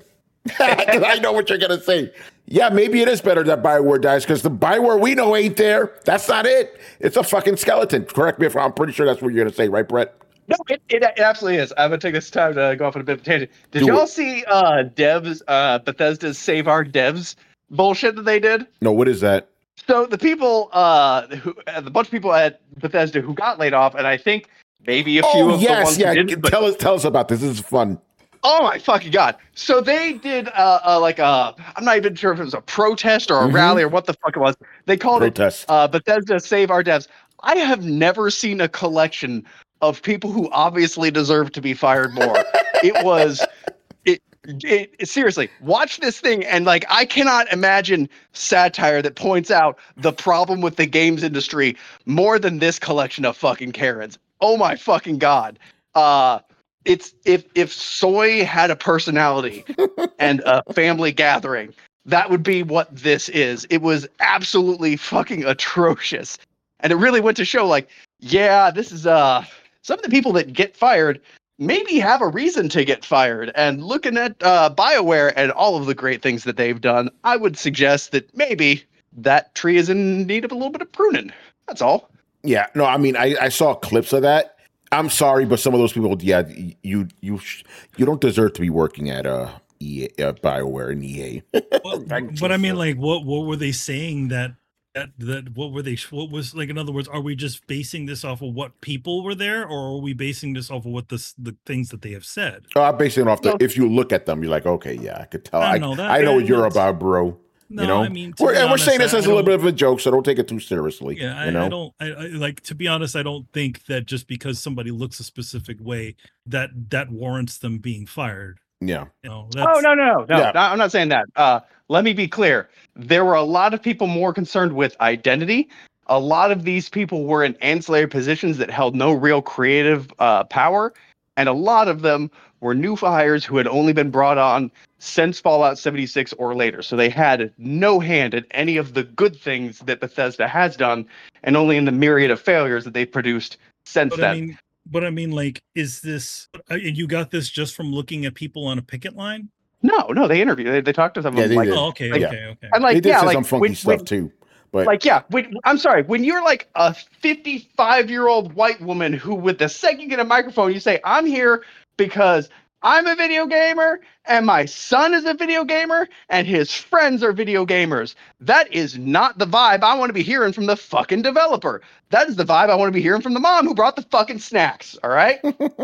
I know what you're going to say. Yeah, maybe it is better that BioWare dies because the BioWare we know ain't there. That's not it. It's a fucking skeleton. Correct me if I'm pretty sure that's what you're going to say, right, Brett? No, it, it, it absolutely is. I'm going to take this time to go off on a bit of a tangent. Did Do y'all it. see uh, Devs, uh, Bethesda's Save Our Devs bullshit that they did? No, what is that? So the people, uh, who, the bunch of people at Bethesda who got laid off, and I think maybe a few oh, of yes, the ones yeah. who didn't. But, tell us, tell us about this. This is fun. Oh my fucking god! So they did uh, uh like a I'm not even sure if it was a protest or a mm-hmm. rally or what the fuck it was. They called protest. it uh, Bethesda Save Our Devs. I have never seen a collection of people who obviously deserve to be fired more. It was it, it, it seriously watch this thing and like I cannot imagine satire that points out the problem with the games industry more than this collection of fucking Karens. Oh my fucking god. Uh It's if if soy had a personality and a family gathering, that would be what this is. It was absolutely fucking atrocious. And it really went to show like, yeah, this is uh some of the people that get fired maybe have a reason to get fired. And looking at uh, BioWare and all of the great things that they've done, I would suggest that maybe that tree is in need of a little bit of pruning. That's all. Yeah, no, I mean, I, I saw clips of that. I'm sorry, but some of those people, yeah, you you you don't deserve to be working at uh, E A, uh BioWare and E A. Well, but I mean, like, what what were they saying that that that what were they? What was like? In other words, are we just basing this off of what people were there, or are we basing this off of what the the things that they have said? Oh, I'm basing it off the. No. If you look at them, you're like, okay, yeah, I could tell. I know, that, I know what you're about, bro. No, you know, I mean, we're, and honest, we're saying this I, as I a little bit of a joke, so don't take it too seriously. Yeah, I, you know? I don't. I, I like to be honest. I don't think that just because somebody looks a specific way that that warrants them being fired. Yeah. You know, oh no, no, no, yeah. no! I'm not saying that. Uh, let me be clear. There were a lot of people more concerned with identity. A lot of these people were in ancillary positions that held no real creative uh, power, and a lot of them were new hires who had only been brought on since Fallout seventy-six or later. So they had no hand in any of the good things that Bethesda has done, and only in the myriad of failures that they've produced since but then. I mean, but I mean, like, is this, you got this just from looking at people on a picket line? No, no, they interviewed, they, they talked to them. Yeah, they like, did. Oh, okay, like, okay, okay. And like, they did yeah, say like, some funky when, stuff when, too. But like, yeah, when, I'm sorry, when you're like a fifty-five-year-old white woman who, with the second you get a microphone, you say, I'm here because I'm a video gamer and my son is a video gamer and his friends are video gamers. That is not the vibe I want to be hearing from the fucking developer. That is the vibe I want to be hearing from the mom who brought the fucking snacks. All right.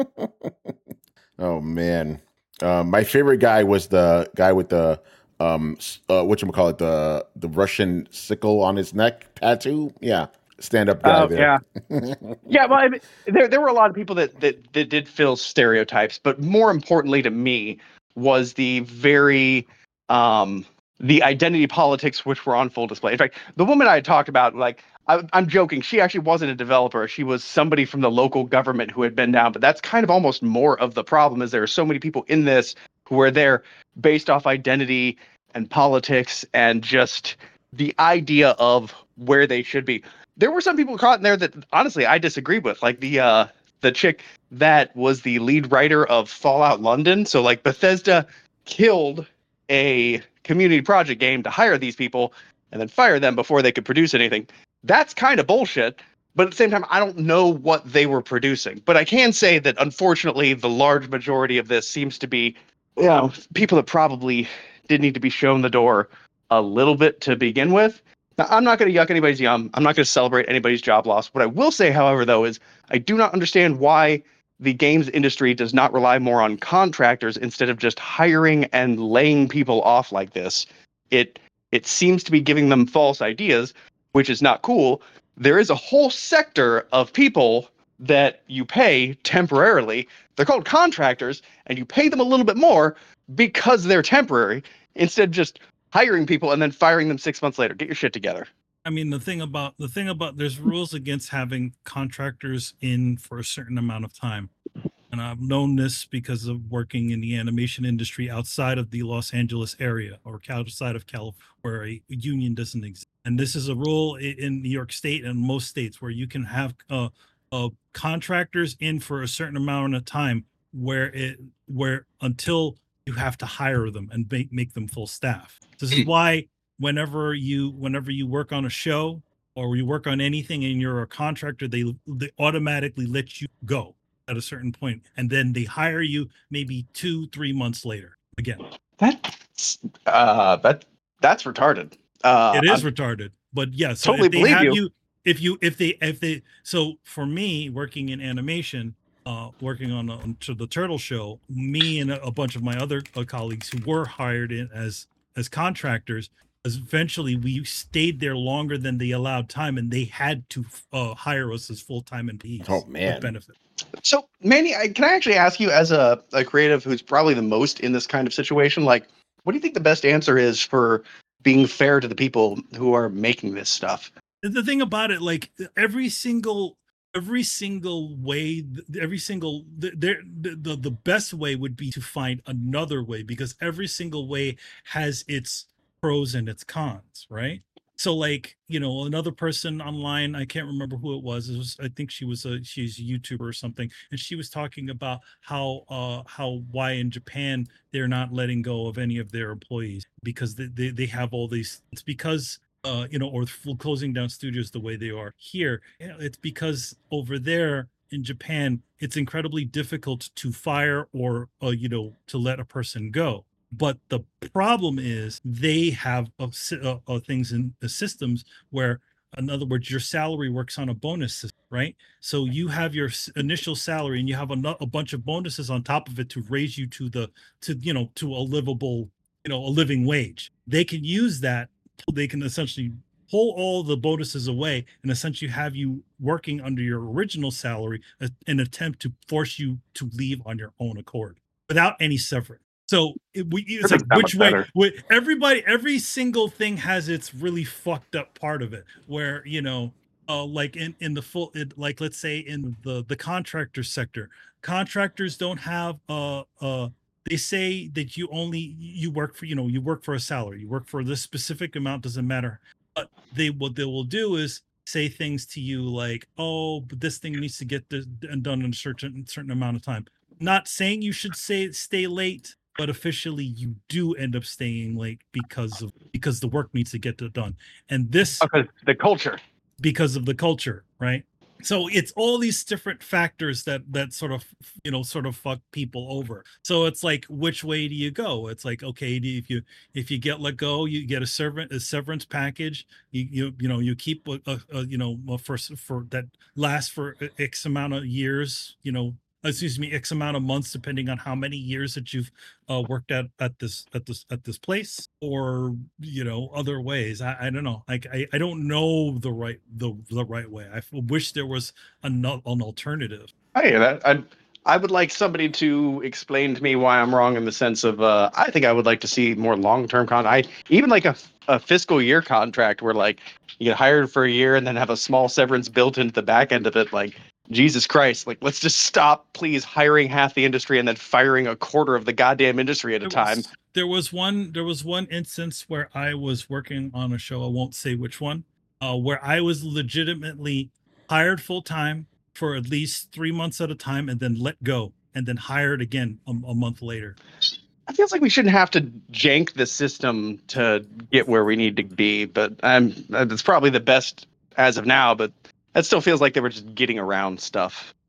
Oh man. Um, my favorite guy was the guy with the um uh whatchamacallit, the the Russian sickle on his neck tattoo. Yeah. Stand up guy oh, there. Yeah. Yeah, well, I mean, there there were a lot of people that, that that did fill stereotypes, but more importantly to me was the very um the identity politics which were on full display. In fact, the woman I had talked about, like, I, I'm joking, she actually wasn't a developer. She was somebody from the local government who had been down, but that's kind of almost more of the problem, is there are so many people in this who are there based off identity and politics and just the idea of where they should be. There were some people caught in there that honestly I disagree with, like the uh, the chick that was the lead writer of Fallout London. So like Bethesda killed a community project game to hire these people and then fire them before they could produce anything. That's kind of bullshit. But at the same time, I don't know what they were producing. But I can say that unfortunately, the large majority of this seems to be, you know, people that probably did need to be shown the door a little bit to begin with. Now, I'm not going to yuck anybody's yum. I'm not going to celebrate anybody's job loss. What I will say, however, though, is I do not understand why the games industry does not rely more on contractors instead of just hiring and laying people off like this. It it seems to be giving them false ideas, which is not cool. There is a whole sector of people that you pay temporarily. They're called contractors, and you pay them a little bit more because they're temporary instead of just hiring people and then firing them six months later. Get your shit together. I mean, the thing about the thing about there's rules against having contractors in for a certain amount of time. And I've known this because of working in the animation industry outside of the Los Angeles area or outside of California, where a union doesn't exist. And this is a rule in New York State and most states where you can have uh, uh, contractors in for a certain amount of time, where it where until you have to hire them and make make them full staff. This is why whenever you whenever you work on a show or you work on anything and you're a contractor, they they automatically let you go at a certain point, and then they hire you maybe two, three months later again. That's uh, that that's retarded. Uh, it is I'm retarded, but yeah. So totally if they believe have you. you, if you, if they, if they, so for me, working in animation, uh, working on, on to the Turtle Show, me and a, a bunch of my other uh, colleagues who were hired in as as contractors, eventually we stayed there longer than the allowed time, and they had to uh, hire us as full time employees. Oh, man. with benefit. So, Manny, I, can I actually ask you, as a, a creative who's probably the most in this kind of situation, like, what do you think the best answer is for being fair to the people who are making this stuff? The thing about it, like every single, every single way, every single, the, the, the, the best way would be to find another way, because every single way has its pros and its cons, right? So like, you know, another person online, I can't remember who it was. It was, I think she was a, she's a YouTuber or something. And she was talking about how, uh, how, why in Japan, they're not letting go of any of their employees because they, they, they have all these, it's because, uh, you know, or closing down studios the way they are here. It's because over there in Japan, it's incredibly difficult to fire or, uh, you know, to let a person go. But the problem is they have uh, uh, uh, things in the systems where, in other words, your salary works on a bonus system, right? So you have your initial salary and you have a, a bunch of bonuses on top of it to raise you to the, to, you know, to a livable, you know, a living wage. They can use that. They can essentially pull all the bonuses away and essentially have you working under your original salary, an attempt to force you to leave on your own accord without any severance. So it, we, it's like which way, way everybody, every single thing has its really fucked up part of it where, you know, uh, like in, in the full, it, like, let's say in the, the contractor sector, contractors don't have, uh, uh, they say that you only, you work for, you know, you work for a salary, you work for this specific amount, doesn't matter. But they, what they will do is say things to you like, oh, but this thing needs to get this done in a certain, certain amount of time. Not saying you should say stay late, but officially you do end up staying late because of because the work needs to get done. And this because the culture. Because of the culture, right? So it's all these different factors that that sort of, you know, sort of fuck people over. So it's like, which way do you go? It's like, okay, if you if you get let go, you get a servant a severance package. You you you know you keep a, a, a you know for for that lasts for X amount of years. You know. excuse me, X amount of months, depending on how many years that you've uh, worked at at this at this at this place, or you know, other ways. I, I don't know. Like I, I don't know the right the the right way. I wish there was an, an alternative. I hear that. I I would like somebody to explain to me why I'm wrong in the sense of uh, I think I would like to see more long term con. I even like a a fiscal year contract where like you get hired for a year and then have a small severance built into the back end of it, like. Jesus Christ, like, let's just stop, please, hiring half the industry and then firing a quarter of the goddamn industry at a there time. Was, there was one there was one instance where I was working on a show, I won't say which one, uh, where I was legitimately hired full-time for at least three months at a time and then let go and then hired again a, a month later. It feels like we shouldn't have to jank the system to get where we need to be, but um, that's probably the best as of now, but that still feels like they were just getting around stuff.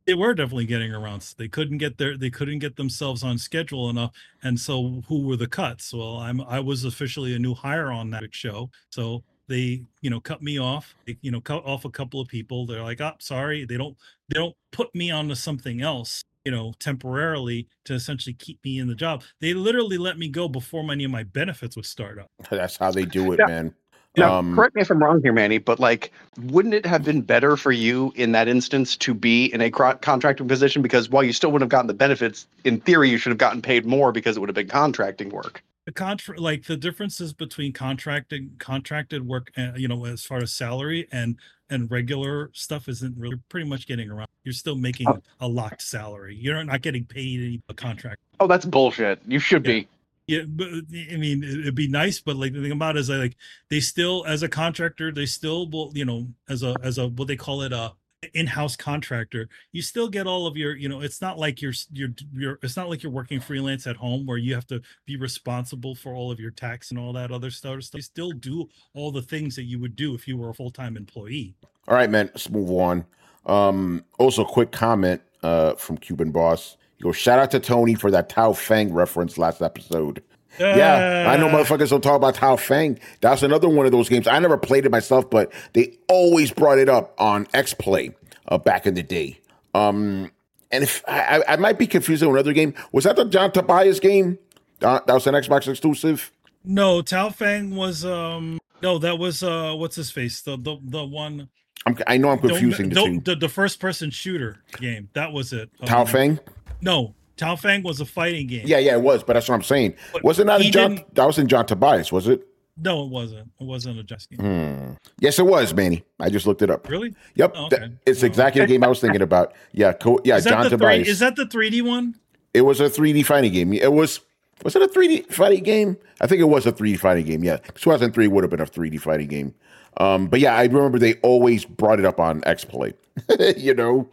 They were definitely getting around. They couldn't get their they couldn't get themselves on schedule enough. And so who were the cuts? Well, I'm I was officially a new hire on that show. So they, you know, cut me off. They, you know, cut off a couple of people. They're like, "Oh, sorry." They don't they don't put me onto something else, you know, temporarily to essentially keep me in the job. They literally let me go before any of my benefits would start up. That's how they do it, Yeah. man. Now, Um, correct me if I'm wrong here, Manny, but like, wouldn't it have been better for you in that instance to be in a cro- contracting position? Because while you still wouldn't have gotten the benefits, in theory, you should have gotten paid more because it would have been contracting work. The contract, like the differences between contracting contracted work, uh, you know, as far as salary and and regular stuff isn't really pretty much getting around. You're still making Oh. a locked salary. You're not getting paid any a contract. Oh, that's bullshit. You should Yeah. be. Yeah, but I mean, it'd be nice, but like the thing about it is, like, they still, as a contractor, they still will, you know, as a as a what they call it, a in-house contractor, you still get all of your, you know, it's not like you're you're you're it's not like you're working freelance at home where you have to be responsible for all of your tax and all that other stuff. You still do all the things that you would do if you were a full-time employee. all right, man. Let's move on. Um, also, quick comment uh, from Cuban Boss. He goes, shout out to Tony for that Tao Feng reference last episode. Yeah, I know motherfuckers don't talk about Tao Feng. That's another one of those games. I never played it myself, but they always brought it up on X-Play uh, back in the day. Um, and if I, I might be confusing with another game. Was that the John Tobias game? Uh, that was an Xbox exclusive? No, Tao Feng was um no, that was uh what's his face? The the the one I'm, I know I'm don't- confusing the don't- two. the, the first person shooter game. That was it. Tao Um, Feng? No, Tao Feng was a fighting game. Yeah, yeah, it was, but that's what I'm saying. But Wasn't that he in John? didn't- That was in John Tobias, was it? No, it wasn't. It wasn't a just game. Hmm. Yes, it was, Manny. I just looked it up. Really? Yep, Oh, that- okay. it's Oh. exactly the game I was thinking about. Yeah, co- yeah, Is that John the three, Tobias. is that the three D one? It was a three D fighting game. It was. Was it a three D fighting game? I think it was a three D fighting game. Yeah, two thousand three would have been a three D fighting game. Um, but yeah, I remember they always brought it up on X-Play. you know,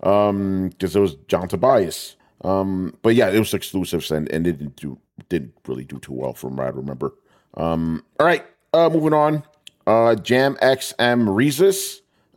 um, because it was John Tobias. Um, but yeah, it was exclusives and, and it didn't do didn't really do too well from what I remember. Um, all right, uh, moving on. Uh, Jam X M Rezis.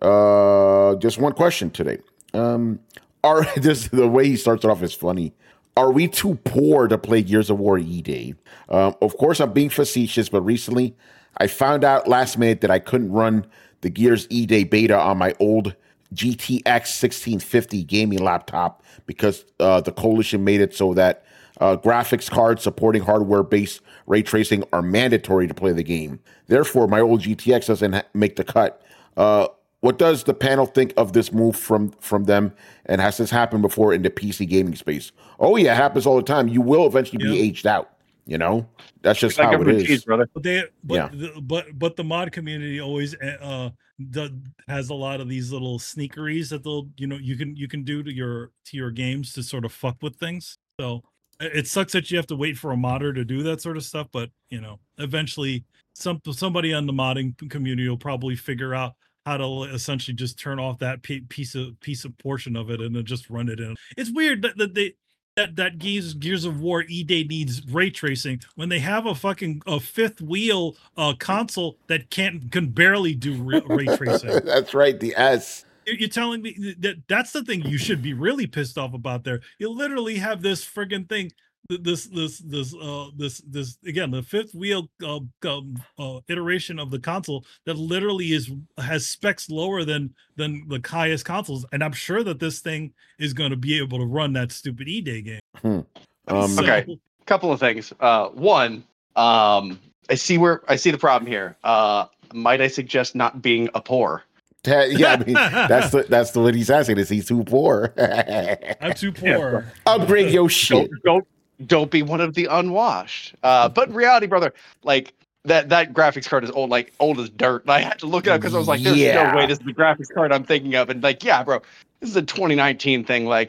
Uh, just one question today. Um, are this the way he starts it off is funny. Are we too poor to play Gears of War E-Day? Um, of course, I'm being facetious, but recently I found out last minute that I couldn't run the Gears E-Day beta on my old G T X sixteen fifty gaming laptop because uh, the coalition made it so that uh, graphics cards supporting hardware-based ray tracing are mandatory to play the game. Therefore, my old G T X doesn't ha- make the cut. Uh, what does the panel think of this move from, from them? And has this happened before in the P C gaming space? Oh, yeah, it happens all the time. You will eventually be Yeah. aged out. You know, that's just Like how it government is. cheese, brother. But they, but, Yeah. the, but but the mod community always uh the, has a lot of these little sneakeries that they'll, you know, you can you can do to your to your games to sort of fuck with things. So it it sucks that you have to wait for a modder to do that sort of stuff, but you know, eventually some somebody on the modding community will probably figure out how to essentially just turn off that p- piece of piece of portion of it and then just run it in. It's weird that, that they that that Gears Gears of War E-Day needs ray tracing when they have a fucking a fifth wheel uh console that can't can barely do ray, ray tracing. That's right, the S. You're you're telling me that that's the thing you should be really pissed off about there. You literally have this friggin' thing, th- this this this uh this this again the fifth wheel uh, um, uh, iteration of the console that literally is has specs lower than than the highest consoles, and I'm sure that this thing is going to be able to run that stupid E-Day game. Hmm. Um, So- Okay. Couple of things. Uh, one, um, I see where I see the problem here. Uh, might I suggest not being a poor? Yeah, I mean, that's the that's the what he's asking. Is he too poor? I'm too poor. Upgrade your shit. Don't, don't don't be one of the unwashed. Uh, but in reality, brother, like that that graphics card is old, like old as dirt. And I had to look it up because I was like, "There's Yeah. no way this is the graphics card I'm thinking of." And like, yeah, bro, this is a twenty nineteen thing. Like,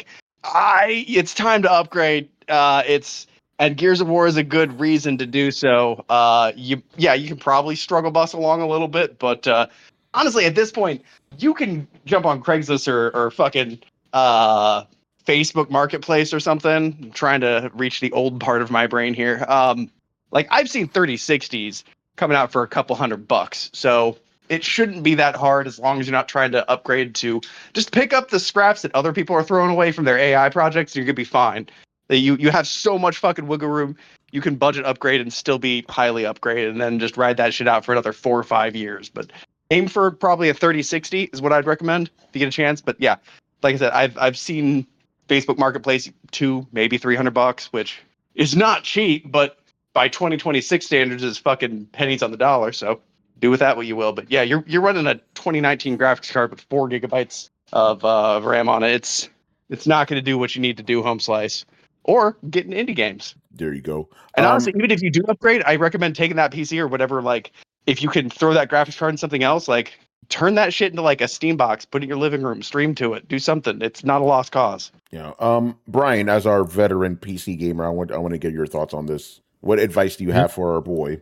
I it's time to upgrade. Uh, it's and Gears of War is a good reason to do so. Uh, you yeah, you can probably struggle bus along a little bit, but uh, honestly, at this point, you can jump on Craigslist or or fucking uh. Facebook Marketplace or something. I'm trying to reach the old part of my brain here. Um, like I've seen thirty sixties coming out for a couple hundred bucks. So it shouldn't be that hard as long as you're not trying to upgrade to just pick up the scraps that other people are throwing away from their A I projects. And you're gonna be fine. That you you have so much fucking wiggle room. You can budget upgrade and still be highly upgraded, and then just ride that shit out for another four or five years. But aim for probably a thirty sixty is what I'd recommend if you get a chance. But yeah, like I said, I've I've seen Facebook Marketplace two, maybe three hundred bucks, which is not cheap, but by twenty twenty-six standards is fucking pennies on the dollar. So do with that what you will. But yeah, you're you're running a twenty nineteen graphics card with four gigabytes of uh, RAM on it. It's it's not going to do what you need to do, home slice, or get in indie games. There you go. And um, honestly, even if you do upgrade, I recommend taking that P C or whatever. Like, if you can throw that graphics card in something else, like turn that shit into like a Steam box, put it in your living room, stream to it, do something. It's not a lost cause. Yeah. Um, Brian, as our veteran P C gamer, I want I want to get your thoughts on this. What advice do you have for our boy?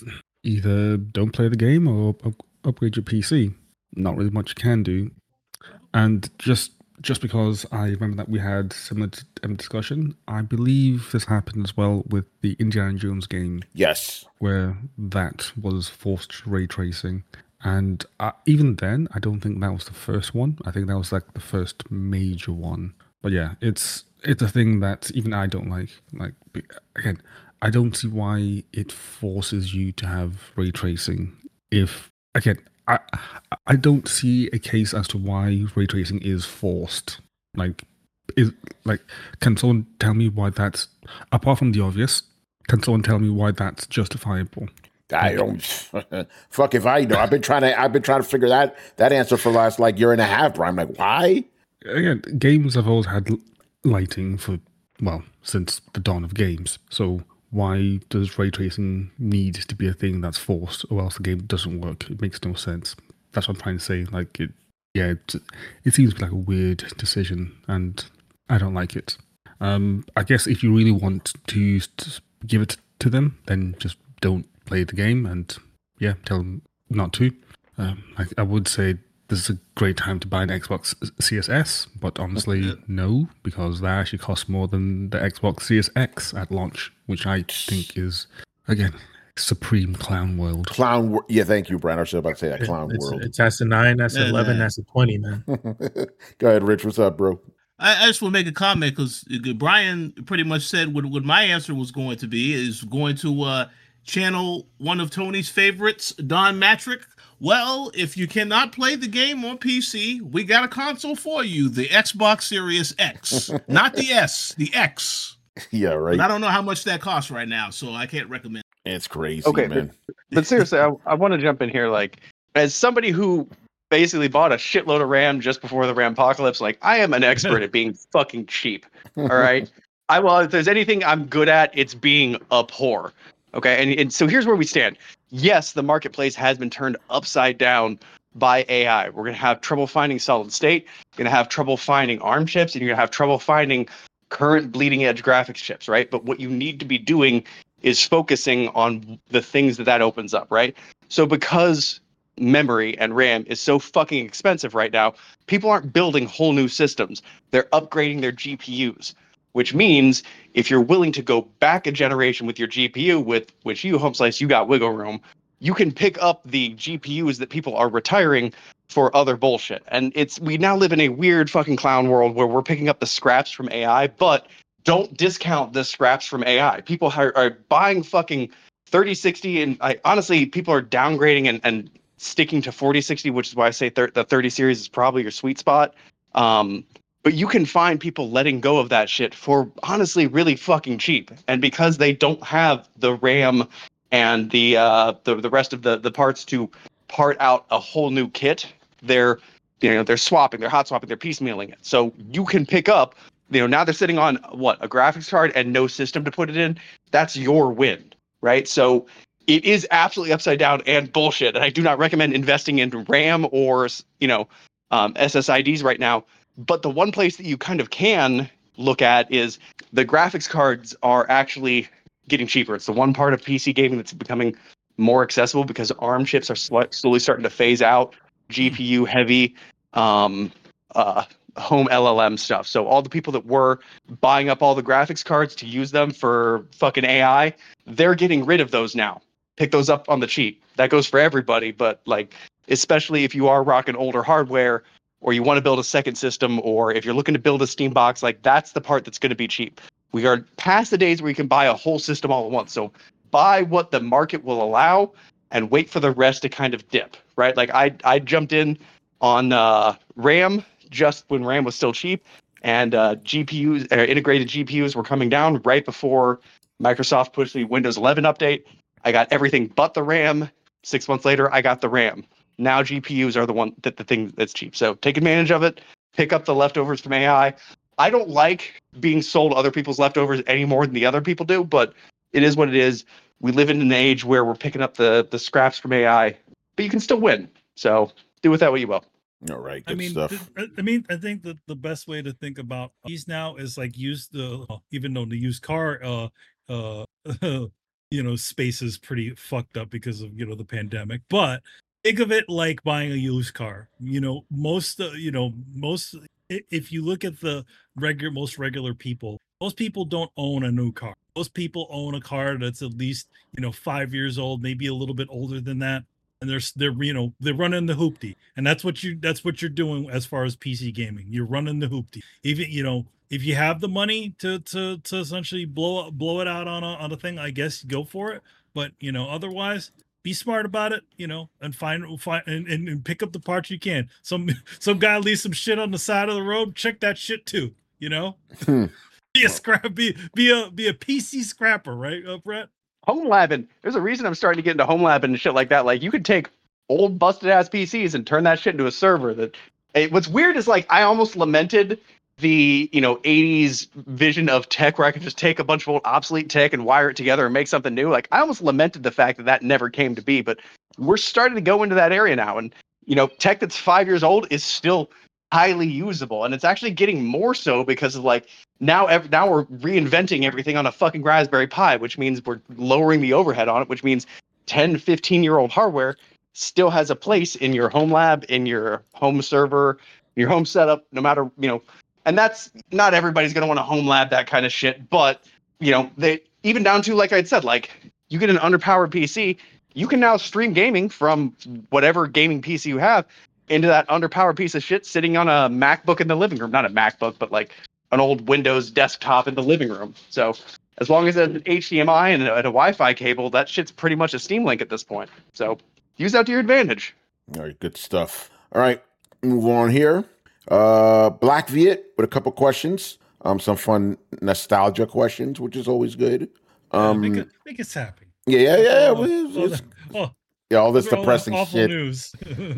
Either don't play the game or up- upgrade your P C. Not really much you can do. And just just because I remember that we had similar t- um, discussion, I believe this happened as well with the Indiana Jones game. Yes. Where that was forced ray tracing. And uh, even then, I don't think that was the first one. I think that was like the first major one. But yeah, it's it's a thing that even I don't like. Like, again, I don't see why it forces you to have ray tracing. If, again, I I don't see a case as to why ray tracing is forced. Like, is like, can someone tell me why that's, apart from the obvious, can someone tell me why that's justifiable? I don't fuck if I know. I've been trying to I've been trying to figure that that answer for the last like year and a half, bro. I'm like, why? Again, games have always had lighting for, well, since the dawn of games. So why does ray tracing need to be a thing that's forced, or else the game doesn't work? It makes no sense. That's what I'm trying to say. Like, it, yeah, it, it seems like a weird decision, and I don't like it. Um, I guess if you really want to, to give it to them, then just don't play the game, and yeah, tell them not to. Um, I, I would say this is a great time to buy an Xbox C S S, but honestly, no, because that actually costs more than the Xbox Series X at launch, which I think is, again, supreme clown world. Clown world. Yeah, thank you, Brian. I was about to say that clown it's, world. It's that's a nine, that's Yeah, eleven, man. that's a twenty, man. Go ahead, Rich. What's up, bro? I, I just want to make a comment because Brian pretty much said what, what my answer was going to be is going to uh, channel one of Tony's favorites, Don Matrick. Well, if you cannot play the game on P C, we got a console for you, the Xbox Series X. Not the S, the X. Yeah, right. But I don't know how much that costs right now, so I can't recommend. It's crazy, Okay, man. But seriously, I, I want to jump in here. Like, as somebody who basically bought a shitload of RAM just before the RAM apocalypse, like, I am an expert at being fucking cheap. All right. I well, if there's anything I'm good at, it's being a poor. Okay, and, and so here's where we stand. Yes, the marketplace has been turned upside down by A I. We're going to have trouble finding solid state. You're going to have trouble finding ARM chips, and you're going to have trouble finding current bleeding edge graphics chips, right? But what you need to be doing is focusing on the things that that opens up, right? So because memory and RAM is so fucking expensive right now, people aren't building whole new systems. They're upgrading their G P Us, which means if you're willing to go back a generation with your G P U, with which you, Home Slice, you got wiggle room, you can pick up the G P Us that people are retiring for other bullshit. And it's we now live in a weird fucking clown world where we're picking up the scraps from A I, but don't discount the scraps from A I. People are, are buying fucking thirty sixty, and I honestly, people are downgrading and, and sticking to forty sixty, which is why I say thir- the thirty series is probably your sweet spot. Um, but you can find people letting go of that shit for honestly really fucking cheap. And because they don't have the RAM and the uh, the, the rest of the, the parts to part out a whole new kit, they're you know they're swapping, they're hot swapping, they're piecemealing it. So you can pick up, you know, now they're sitting on what, a graphics card and no system to put it in. That's your win, right? So it is absolutely upside down and bullshit. And I do not recommend investing in RAM or, you know, um, S S I Ds right now. But the one place that you kind of can look at is the graphics cards are actually getting cheaper. It's the one part of P C gaming that's becoming more accessible because ARM chips are sl- slowly starting to phase out G P U heavy um, uh, home L L M stuff. So all the people that were buying up all the graphics cards to use them for fucking A I, they're getting rid of those now. Pick those up on the cheap. That goes for everybody, but like especially if you are rocking older hardware or you want to build a second system, or if you're looking to build a Steam box, like that's the part that's going to be cheap. We are past the days where you can buy a whole system all at once. So buy what the market will allow and wait for the rest to kind of dip, right? Like I I jumped in on uh, RAM just when RAM was still cheap, and uh, G P Us, uh, integrated G P Us were coming down right before Microsoft pushed the Windows eleven update. I got everything but the RAM. Six months later, I got the RAM. Now G P Us are the one that the thing that's cheap. So take advantage of it. Pick up the leftovers from A I. I don't like being sold other people's leftovers any more than the other people do, but it is what it is. We live in an age where we're picking up the the scraps from A I, but you can still win. So do with that what you will. All right, good I mean, stuff. th- I mean, I think that the best way to think about these now is like use the uh, even though the used car, uh, uh, you know, space is pretty fucked up because of you know the pandemic. But think of it like buying a used car. You know, most uh, you know most if you look at the regular most regular people, most people don't own a new car. Most people own a car that's at least you know five years old, maybe a little bit older than that. And they're they're you know they're running the hoopty, and that's what you that's what you're doing as far as P C gaming. You're running the hoopty. Even you know if you have the money to to to essentially blow blow it out on a on a thing, I guess go for it. But you know otherwise, be smart about it. You know and find find and, and, and pick up the parts you can. Some some guy leaves some shit on the side of the road. Check that shit too. You know, be a scrap be be a be a P C scrapper, right, uh, Brett? Home labbing. There's a reason I'm starting to get into home labbing and shit like that. Like you could take old busted ass P Cs and turn that shit into a server. That it, what's weird is like I almost lamented the you know eighties vision of tech where I could just take a bunch of old obsolete tech and wire it together and make something new. Like I almost lamented the fact that that never came to be. But we're starting to go into that area now, and you know tech that's five years old is still highly usable, and it's actually getting more so because of like now ev- now we're reinventing everything on a fucking Raspberry Pi, which means we're lowering the overhead on it, which means ten, fifteen year old hardware still has a place in your home lab, in your home server, your home setup, no matter, you know, and that's not everybody's going to want to home lab that kind of shit, but you know, they even down to, like I'd said, like you get an underpowered P C, you can now stream gaming from whatever gaming P C you have into that underpowered piece of shit sitting on a MacBook in the living room. Not a MacBook, but like an old Windows desktop in the living room. So as long as it's an H D M I and a, and a Wi-Fi cable, that shit's pretty much a Steam Link at this point. So use that to your advantage. All right, good stuff. All right, move on here. Uh, Black Viet with a couple questions. Um, some fun nostalgia questions, which is always good. Um, yeah, make, it, make us happy. Yeah, yeah, yeah. Oh, It's- oh, it's- oh, yeah, all this all that depressing awful shit. news.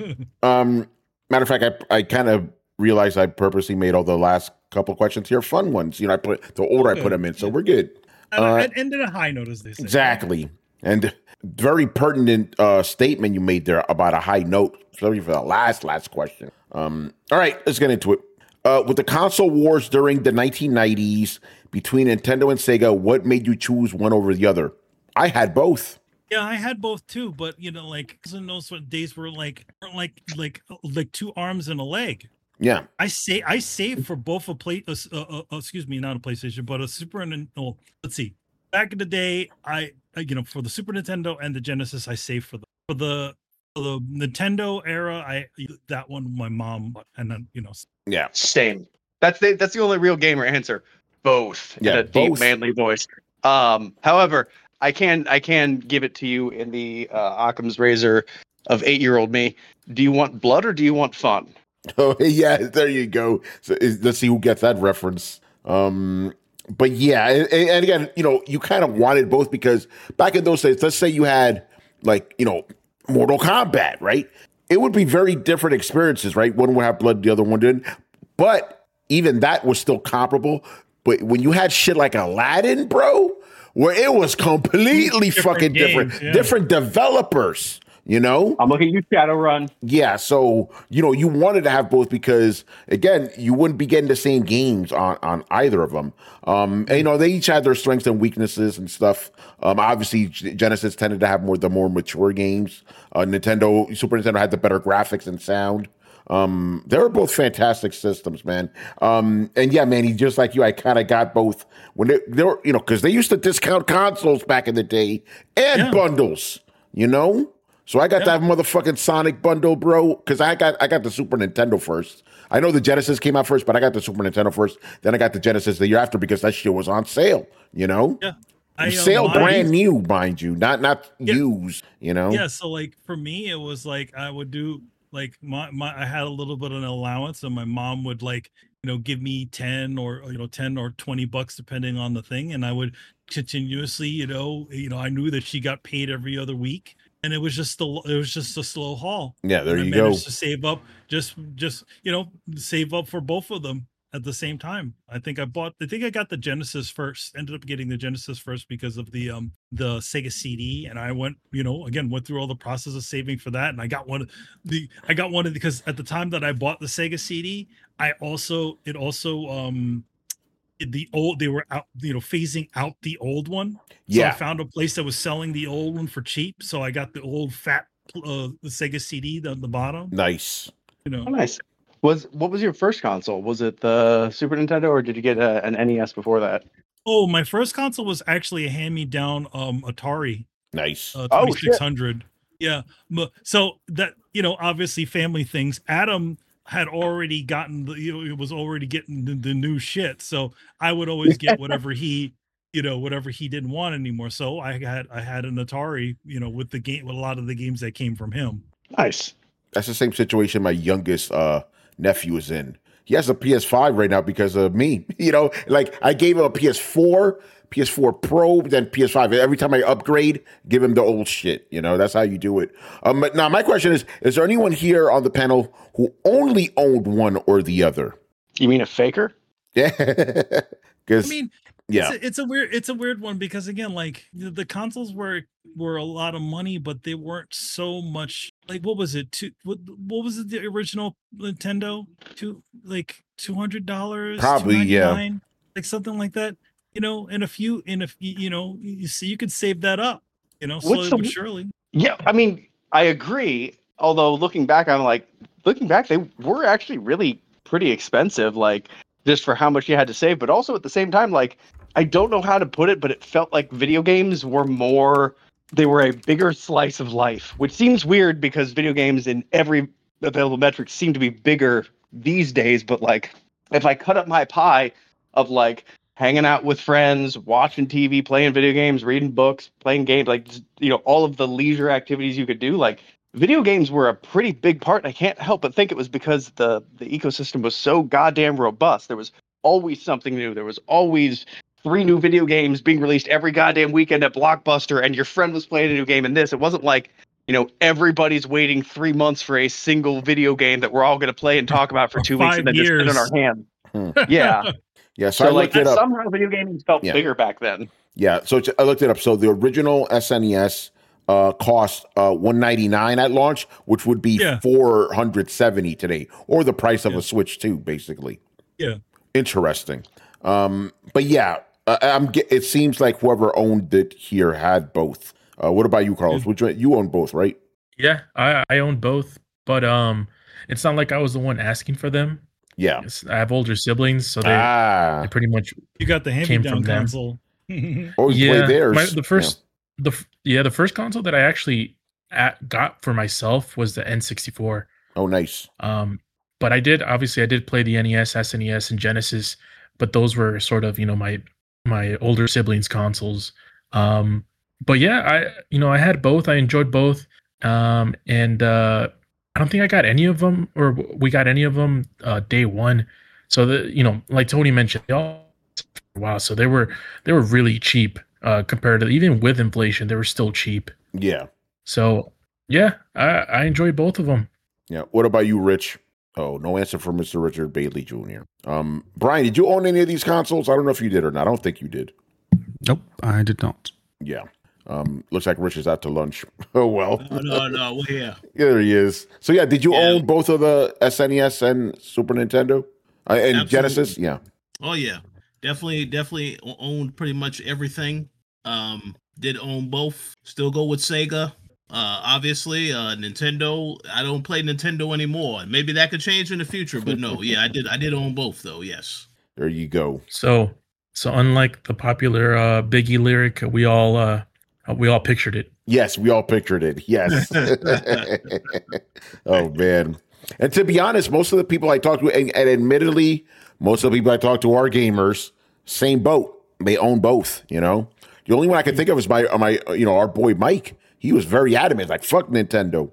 Um, matter of fact, I I kind of realized I purposely made all the last couple questions here fun ones. You know, I put the order I put them in, so we're good. and, Uh, and ended a high note, as they say. Exactly, and very pertinent uh, statement you made there about a high note, especially for the last last question. Um, all right, let's get into it. Uh, with the console wars during the nineteen nineties between Nintendo and Sega, what made you choose one over the other? I had both. Yeah, I had both too, but you know, like in those sort of days were like weren't like like like two arms and a leg. Yeah, I say I saved for both a play. Uh, uh, uh, excuse me, not a PlayStation, but a Super. No, let's see. Back in the day, I uh, you know for the Super Nintendo and the Genesis, I saved for the for the for the Nintendo era. I that one my mom and then you know yeah. Same. That's the that's the only real gamer answer. Both. Yeah, in a deep both. manly voice. Um, however, I can I can give it to you in the uh, Occam's razor of eight year old me. Do you want blood or do you want fun? Oh yeah, there you go. So is, let's see who gets that reference. Um, but yeah, and, and again, you know, you kind of wanted both because back in those days, let's say you had like you know Mortal Kombat, right? It would be very different experiences, right? One would have blood, the other one didn't. But even that was still comparable. But when you had shit like Aladdin, bro, where it was completely Different fucking games, different, yeah. different developers, you know? I'm looking at you, Shadowrun. Yeah, so you know you wanted to have both because again you wouldn't be getting the same games on, on either of them. Um, and you know they each had their strengths and weaknesses and stuff. Um, obviously Genesis tended to have more the more mature games. Uh, Nintendo, Super Nintendo had the better graphics and sound. Um, they were both fantastic systems, man. Um, and yeah, man, he just like you, I kind of got both when they, they were, you know, because they used to discount consoles back in the day and Yeah. bundles, you know. So I got Yeah. that motherfucking Sonic bundle, bro. Because I got I got the Super Nintendo first. I know the Genesis came out first, but I got the Super Nintendo first. Then I got the Genesis the year after because that shit was on sale. You know, Yeah. I, sale um, brand I- new, mind you, not not Yeah. used. You know, Yeah, so like for me, it was like I would do like my, my I had a little bit of an allowance, and my mom would like you know give me ten or you know ten or twenty bucks depending on the thing, and I would continuously you know you know I knew that she got paid every other week, and it was just a it was just a slow haul. Yeah, there And you I go. managed to save up just just you know save up for both of them at the same time. I think I bought I think I got the Genesis first. Ended up getting the Genesis first because of the um the Sega C D, and I went, you know, again went through all the process of saving for that, and I got one of the I got one of because at the time that I bought the Sega C D, I also it also um the old they were out you know phasing out the old one. So Yeah. I found a place that was selling the old one for cheap, so I got the old fat uh the Sega C D on the bottom, nice. you know. Oh, nice. Was what was your first console? Was it the Super Nintendo, or did you get a, an N E S before that? Oh, my first console was actually a hand-me-down um Atari Nice. uh, Oh, twenty-six hundred. Yeah. But so that, you know, obviously family things. Adam had already gotten the, you know, it was already getting the, the new shit. So I would always get whatever he, you know, whatever he didn't want anymore. So I had, I had an Atari, you know, with the game, with a lot of the games that came from him. Nice. That's the same situation my youngest uh, nephew is in. He has a P S five right now because of me. You know, like I gave him a P S four, P S four Pro, then P S five. Every time I upgrade, give him the old shit. You know, that's how you do it. Um, but now my question is: is there anyone here on the panel who only owned one or the other? You mean a faker? Yeah, I because mean, yeah, it's a, it's a weird, it's a weird one because again, like the, the consoles were were a lot of money, but they weren't so much. Like, what was it? Two, what, what was it? The original Nintendo? Two, like two hundred dollars, Probably, yeah. like something like that. You know, and a few, in a f- you know, you see, you could save that up. You know, What's slowly the- but surely. Yeah, I mean, I agree. Although looking back, I'm like, looking back, they were actually really pretty expensive, like just for how much you had to save. But also at the same time, like, I don't know how to put it, but it felt like video games were more, they were a bigger slice of life, which seems weird because video games in every available metric seem to be bigger these days. But like, if I cut up my pie of like hanging out with friends, watching T V, playing video games, reading books, playing games, like, just, you know, all of the leisure activities you could do, like, video games were a pretty big part. And I can't help but think it was because the, the ecosystem was so goddamn robust. There was always something new. There was always three new video games being released every goddamn weekend at Blockbuster, and your friend was playing a new game in this. It wasn't like, you know, everybody's waiting three months for a single video game that we're all going to play and talk about for two weeks Five and then just sit years. in our hands. Hmm. Yeah. yeah. So, So, I like, looked it up. somehow video games felt Yeah. bigger back then. Yeah, so it's- I looked it up. So the original S N E S uh, cost uh, one ninety-nine at launch, which would be Yeah. four hundred seventy today, or the price of Yeah. a Switch too, basically. Yeah. Interesting. Um, but yeah, uh, I'm. ge- It seems like whoever owned it here had both. Uh, what about you, Carlos? Which one, you own both, right? Yeah, I I own both, but um, it's not like I was the one asking for them. Yeah. It's, I have older siblings, so they, Ah, they pretty much You got the Came hand-me-down from them. console. always play theirs. my- the first the f- yeah the first console that I actually at, got for myself was the N sixty-four. Yeah. Oh, nice. Um, but I did obviously I did play the N E S, S N E S, and Genesis, but those were sort of you know my my older siblings' consoles. Um, but yeah, I you know I had both. I enjoyed both. Um, and uh, I don't think I got any of them, or we got any of them uh, day one. So the you know like Tony mentioned, they all wow. So they were they were really cheap uh, compared to even with inflation, they were still cheap. Yeah. So yeah, I, I enjoyed both of them. Yeah. What about you, Rich? Oh, no answer for Mister Richard Bailey Junior Um, Brian, did you own any of these consoles? I don't know if you did or not. I don't think you did. Nope, I did not. Yeah. Um, looks like Rich is out to lunch. Oh, well. No, no, no. We're here. There he is. So, yeah, did you Yeah. own both of the S N E S and Super Nintendo? Uh, and Absolutely. Genesis? Yeah. Oh yeah, definitely, definitely o- owned pretty much everything. Um, did own both. Still go with Sega. Uh, obviously, uh, Nintendo. I don't play Nintendo anymore. Maybe that could change in the future, but no. Yeah, I did. I did own both, though. Yes. There you go. So so unlike the popular uh, Biggie lyric, we all uh, we all pictured it. Yes, we all pictured it. Yes. Oh man. And to be honest, most of the people I talk to, and, and admittedly, most of the people I talk to are gamers. Same boat. They own both. You know, the only one I can think of is my my you know our boy Mike. He was very adamant, like fuck Nintendo.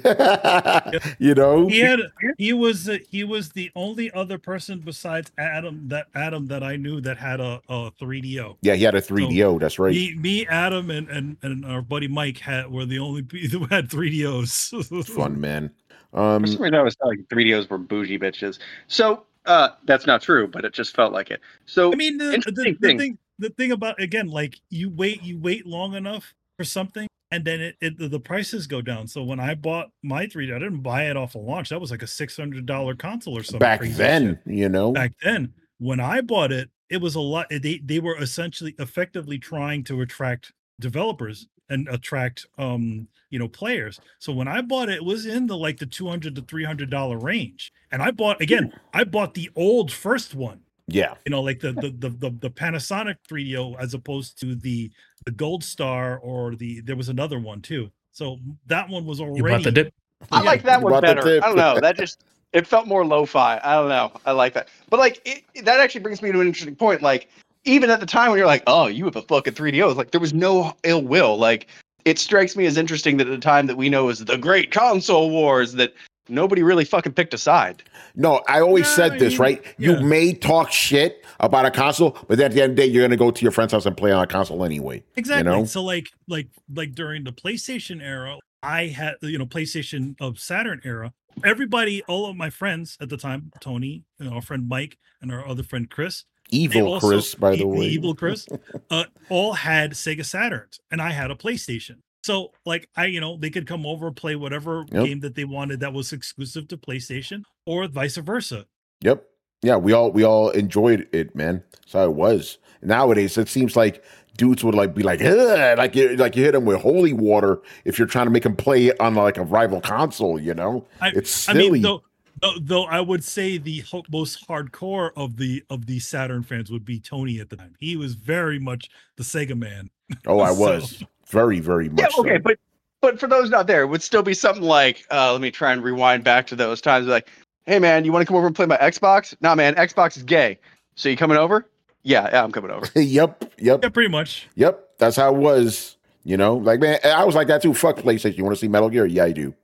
You know, he had he was uh, he was the only other person besides Adam that Adam that I knew that had a, a three D O. Yeah, he had a three D O. So that's right. Me, me Adam, and, and and our buddy Mike had were the only people who had three D Os. Fun, man. Um, For some reason, I was like three D Os were bougie bitches. So uh, that's not true, but it just felt like it. So I mean, the, the, interesting the thing. thing the thing about again, like you wait you wait long enough for something, and then it, it the prices go down. So when I bought my three D, I didn't buy it off a launch. That was like a six hundred dollar console or something. back crazy then, shit. you know, Back then, when I bought it, it was a lot. They they were essentially effectively trying to attract developers and attract um you know players. So when I bought it, it was in the like the two hundred to three hundred dollar range. And I bought again, I bought the old first one. yeah, You know, like the the the the, the Panasonic three D O as opposed to the the Gold Star, or the there was another one too. So that one was already You bought the dip. I Yeah, like that you one bought the better. tip. I don't know. That just it felt more lo-fi. I don't know. I like that. But like it, that actually brings me to an interesting point. Like even at the time when you're like, oh, you have a fucking three D O, like there was no ill will. Like it strikes me as interesting that at the time that we know as the Great Console Wars, that nobody really fucking picked a side. No, I always Yeah, said this, you- right? You yeah. may talk shit about a console, but then at the end of the day, you're going to go to your friend's house and play on a console anyway. Exactly. You know? So like like like during the PlayStation era, I had you know PlayStation of Saturn era. Everybody, all of my friends at the time, Tony, you know, our friend Mike, and our other friend Chris, they Evil also- Chris, by e- the way. Evil Chris, uh, all had Sega Saturns, and I had a PlayStation. So like I, you know, they could come over, play whatever Yep. game that they wanted that was exclusive to PlayStation, or vice versa. Yep. Yeah, we all we all enjoyed it, man. That's how it was. Nowadays, it seems like dudes would like be like, ugh, like you like you hit them with holy water if you're trying to make them play on like a rival console. You know, I, it's I silly. mean, though, though, though I would say the ho- most hardcore of the of the Saturn fans would be Tony at the time. He was very much the Sega man. oh, I so- was very, very much. Yeah, okay, so. but but for those not there, it would still be something like, uh, let me try and rewind back to those times. Like, hey man, you want to come over and play my Xbox? Nah, man, Xbox is gay. So you coming over? Yeah, yeah, I'm coming over. yep, yep, Yeah, pretty much. yep. That's how it was. You know, like man, I was like that too. Fuck PlayStation. You want to see Metal Gear? Yeah, I do.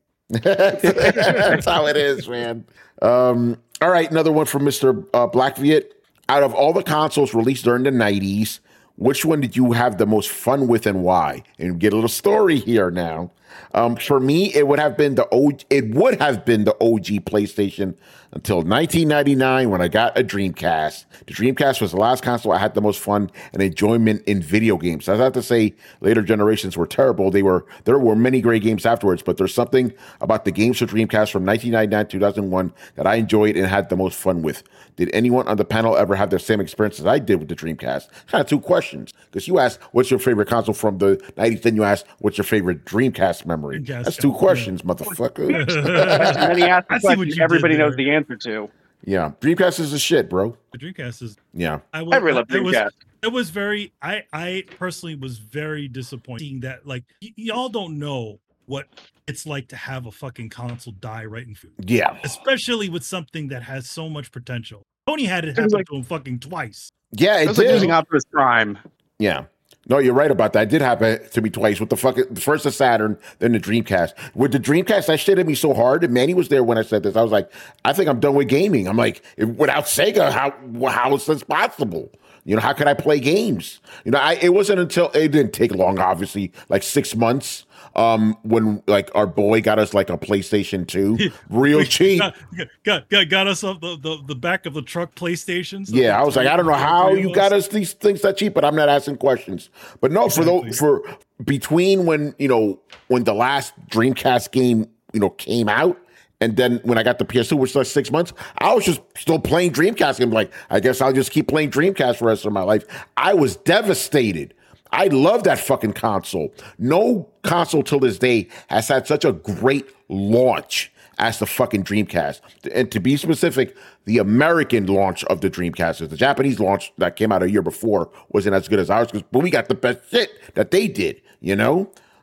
That's how it is, man. Um, all right, another one from Mister Uh, Black Viet. Out of all the consoles released during the nineties, which one did you have the most fun with and why? And get a little story here now. Um, for me, it would have been the O. It would have been the O G PlayStation until nineteen ninety-nine when I got a Dreamcast. The Dreamcast was the last console I had the most fun and enjoyment in video games. I have to say, later generations were terrible. They were there were many great games afterwards, but there's something about the games for Dreamcast from nineteen ninety-nine to two thousand one that I enjoyed and had the most fun with. Did anyone on the panel ever have the same experience as I did with the Dreamcast? Kind of two questions, because you asked what's your favorite console from the nineties, then you asked what's your favorite Dreamcast memory. Dreamcast That's two console, questions, motherfucker. And then he asked the I see what question you did everybody knows there. the answer to. Yeah, Dreamcast is the shit, bro. The Dreamcast is. Yeah, I, I was, really love it was, Dreamcast. it was very. I I personally was very disappointed seeing that. Like y- y'all don't know what it's like to have a fucking console die right in front, yeah, especially with something that has so much potential. Tony had it It was happen like- to him fucking twice. yeah. It It was like did. using Optimus Prime. Yeah. No, you're right about that. It did happen to me twice with the fucking first the Saturn, then the Dreamcast. With the Dreamcast, that shit hit me so hard. And Manny was there when I said this. I was like, I think I'm done with gaming. I'm like, if, without Sega, how how is this possible? You know, how could I play games? You know, I it wasn't until it didn't take long, obviously, like six months. Um, when like our boy got us like a PlayStation two, real cheap. Got, got, got, got us up the, the, the back of the truck PlayStations. Yeah, I was like, I don't know how you got us these things that cheap, but I'm not asking questions. But no, for Exactly. the for between when you know when the last Dreamcast game you know came out, and then when I got the P S two, which was like six months, I was just still playing Dreamcast. I'm like, I guess I'll just keep playing Dreamcast for the rest of my life. I was devastated. I love that fucking console. No console till this day has had such a great launch as the fucking Dreamcast. And to be specific, the American launch of the Dreamcast, the Japanese launch that came out a year before wasn't as good as ours, but we got the best shit that they did, you know?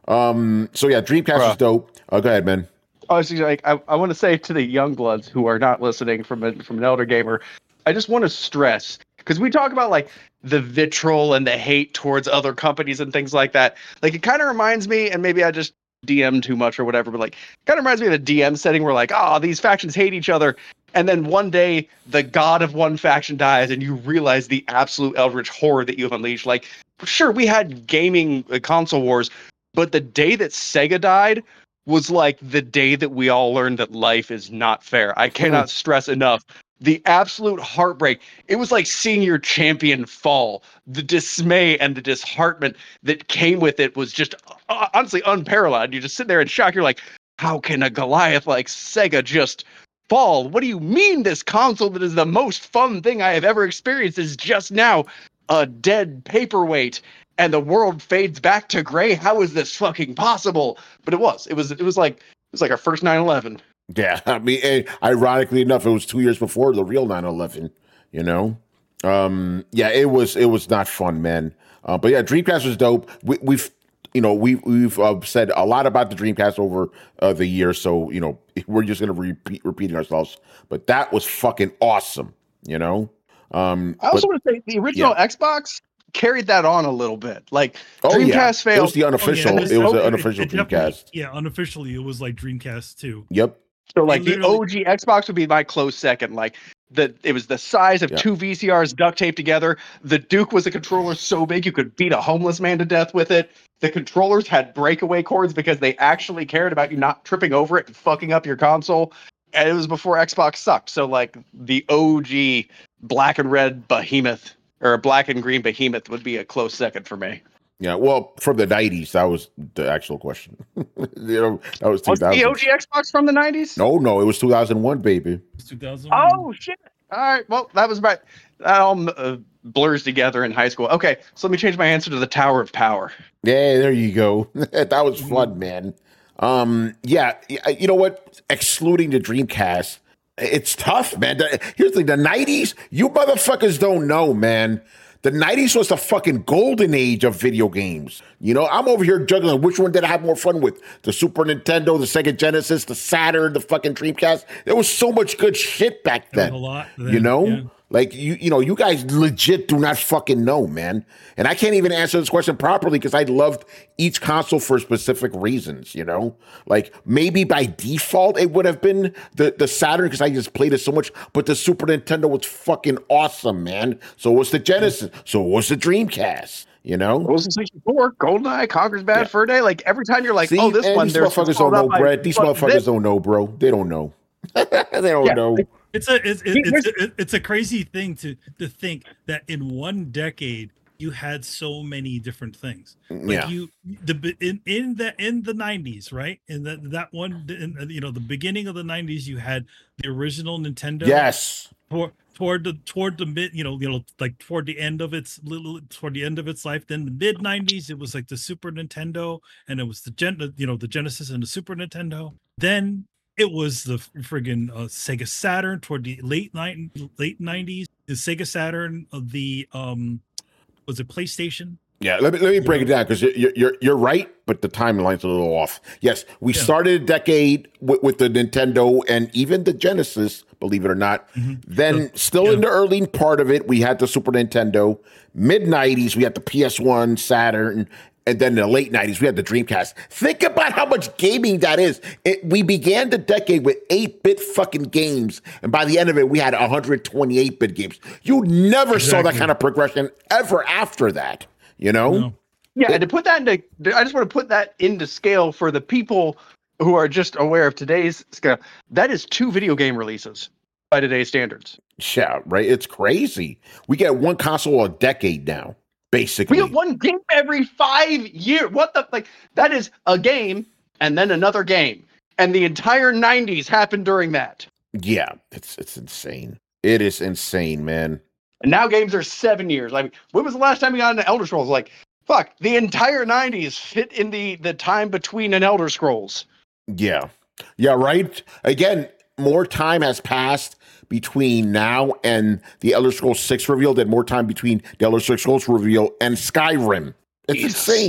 Um, so yeah, Dreamcast Bruh. is dope. Oh, go ahead, man. I was like, I, I want to say to the young bloods who are not listening from a, from an elder gamer, I just want to stress, because we talk about like the vitriol and the hate towards other companies and things like that. Like it kind of reminds me, and maybe I just D M too much or whatever, but like kind of reminds me of a D M setting where like, oh, these factions hate each other. And then one day the god of one faction dies and you realize the absolute eldritch horror that you have unleashed. Like, sure, we had gaming uh, console wars, but the day that Sega died was like the day that we all learned that life is not fair. I cannot stress enough the absolute heartbreak. It was like seeing your champion fall. The dismay and the disheartenment that came with it was just uh, honestly unparalleled. You just sit there in shock. You're like, how can a Goliath like Sega just fall? What do you mean this console that is the most fun thing I have ever experienced is just now a dead paperweight? And the world fades back to gray. How is this fucking possible? But it was. It was. It was like it was like our first nine eleven. Yeah, I mean, and ironically enough, it was two years before the real nine eleven. You know, um, yeah, it was. It was not fun, man. Uh, but yeah, Dreamcast was dope. We, we've, you know, we we've uh, said a lot about the Dreamcast over uh, the years, so you know, we're just gonna repeat repeating ourselves. But that was fucking awesome. You know. Um, I also but, want to say the original yeah. Xbox carried that on a little bit. Like oh, Dreamcast yeah. failed. It was the unofficial. Oh, yeah, it was, it was oh, the unofficial it, it definitely- Dreamcast. Yeah, unofficially, it was like Dreamcast too. Yep. So like It the literally- O G Xbox would be my close second. Like the it was the size of Yeah. two V C Rs duct taped together. The Duke was a controller so big you could beat a homeless man to death with it. The controllers had breakaway cords because they actually cared about you not tripping over it and fucking up your console. And it was before Xbox sucked. So like the O G black and red behemoth or black and green behemoth would be a close second for me. Yeah, well, from the nineties, that was the actual question. you know, that was two Was thousand. the O G Xbox from the nineties? No, no, it was two thousand one, baby. two thousand. Oh shit! All right, well that was right. That all uh, blurs together in high school. Okay, so let me change my answer to the Tower of Power. Yeah, there you go. That was fun, man. Um, yeah, y- you know what? Excluding the Dreamcast, it's tough, man. The- Here's the thing: the nineties, you motherfuckers don't know, man. The nineties was the fucking golden age of video games. You know, I'm over here juggling which one did I have more fun with? The Super Nintendo, the Sega Genesis, the Saturn, the fucking Dreamcast. There was so much good shit back There then. was a lot. You then, know? yeah. Like, you you know, you guys legit do not fucking know, man. And I can't even answer this question properly because I loved each console for specific reasons, you know? Like, maybe by default it would have been the, the Saturn because I just played it so much, but the Super Nintendo was fucking awesome, man. So was the Genesis. So was the Dreamcast, you know? What was the sixty-four? GoldenEye, Conker's Bad Yeah. Fur Day? Like, every time you're like, See, oh, this and one, these there's motherfuckers followed don't up know, by Brett. These fuck motherfuckers this. don't know, bro. They don't know. they don't Yeah. know. It's a it's, Here's- it's it's it's a crazy thing to to think that in one decade you had so many different things. Like Yeah. you the in in the in the nineties, right? In the, that one, in, you know, the beginning of the nineties, you had the original Nintendo. Yes. Toward, toward the toward the mid, you know, you know, like toward the end of its little toward the end of its life. Then the mid nineties, it was like the Super Nintendo, and it was the gen, you know, the Genesis and the Super Nintendo. Then it was the friggin' uh, Sega Saturn toward the late night late nineties. The Sega Saturn of the um, was it PlayStation? Yeah, let me let me break it down because you're, you're you're right, but the timeline's a little off. Yes, we Yeah. started a decade with, with the Nintendo and even the Genesis, believe it or not. Mhm. Then, Yeah. still in the early part of it, we had the Super Nintendo. Mid nineties, we had the P S one, Saturn, and then in the late nineties, we had the Dreamcast. Think about how much gaming that is. It, we began the decade with eight-bit fucking games, and by the end of it, we had one hundred twenty-eight bit games. You never saw that Exactly. kind of progression ever after that. You know? No. Yeah, and to put that into, I just want to put that into scale for the people who are just aware of today's scale. That is two video game releases by today's standards. Yeah, right. It's crazy. We get one console a decade now, basically. We get one game every five years. What the like? That is a game and then another game, and the entire nineties happened during that. Yeah, it's it's insane. It is insane, man. And now games are seven years. Like, when was the last time you got into Elder Scrolls? Like, fuck, the entire nineties fit in the the time between an Elder Scrolls. Yeah, yeah, right. Again, more time has passed between now and the Elder Scrolls six reveal than more time between the Elder Scrolls reveal and Skyrim. It's Jesus. insane.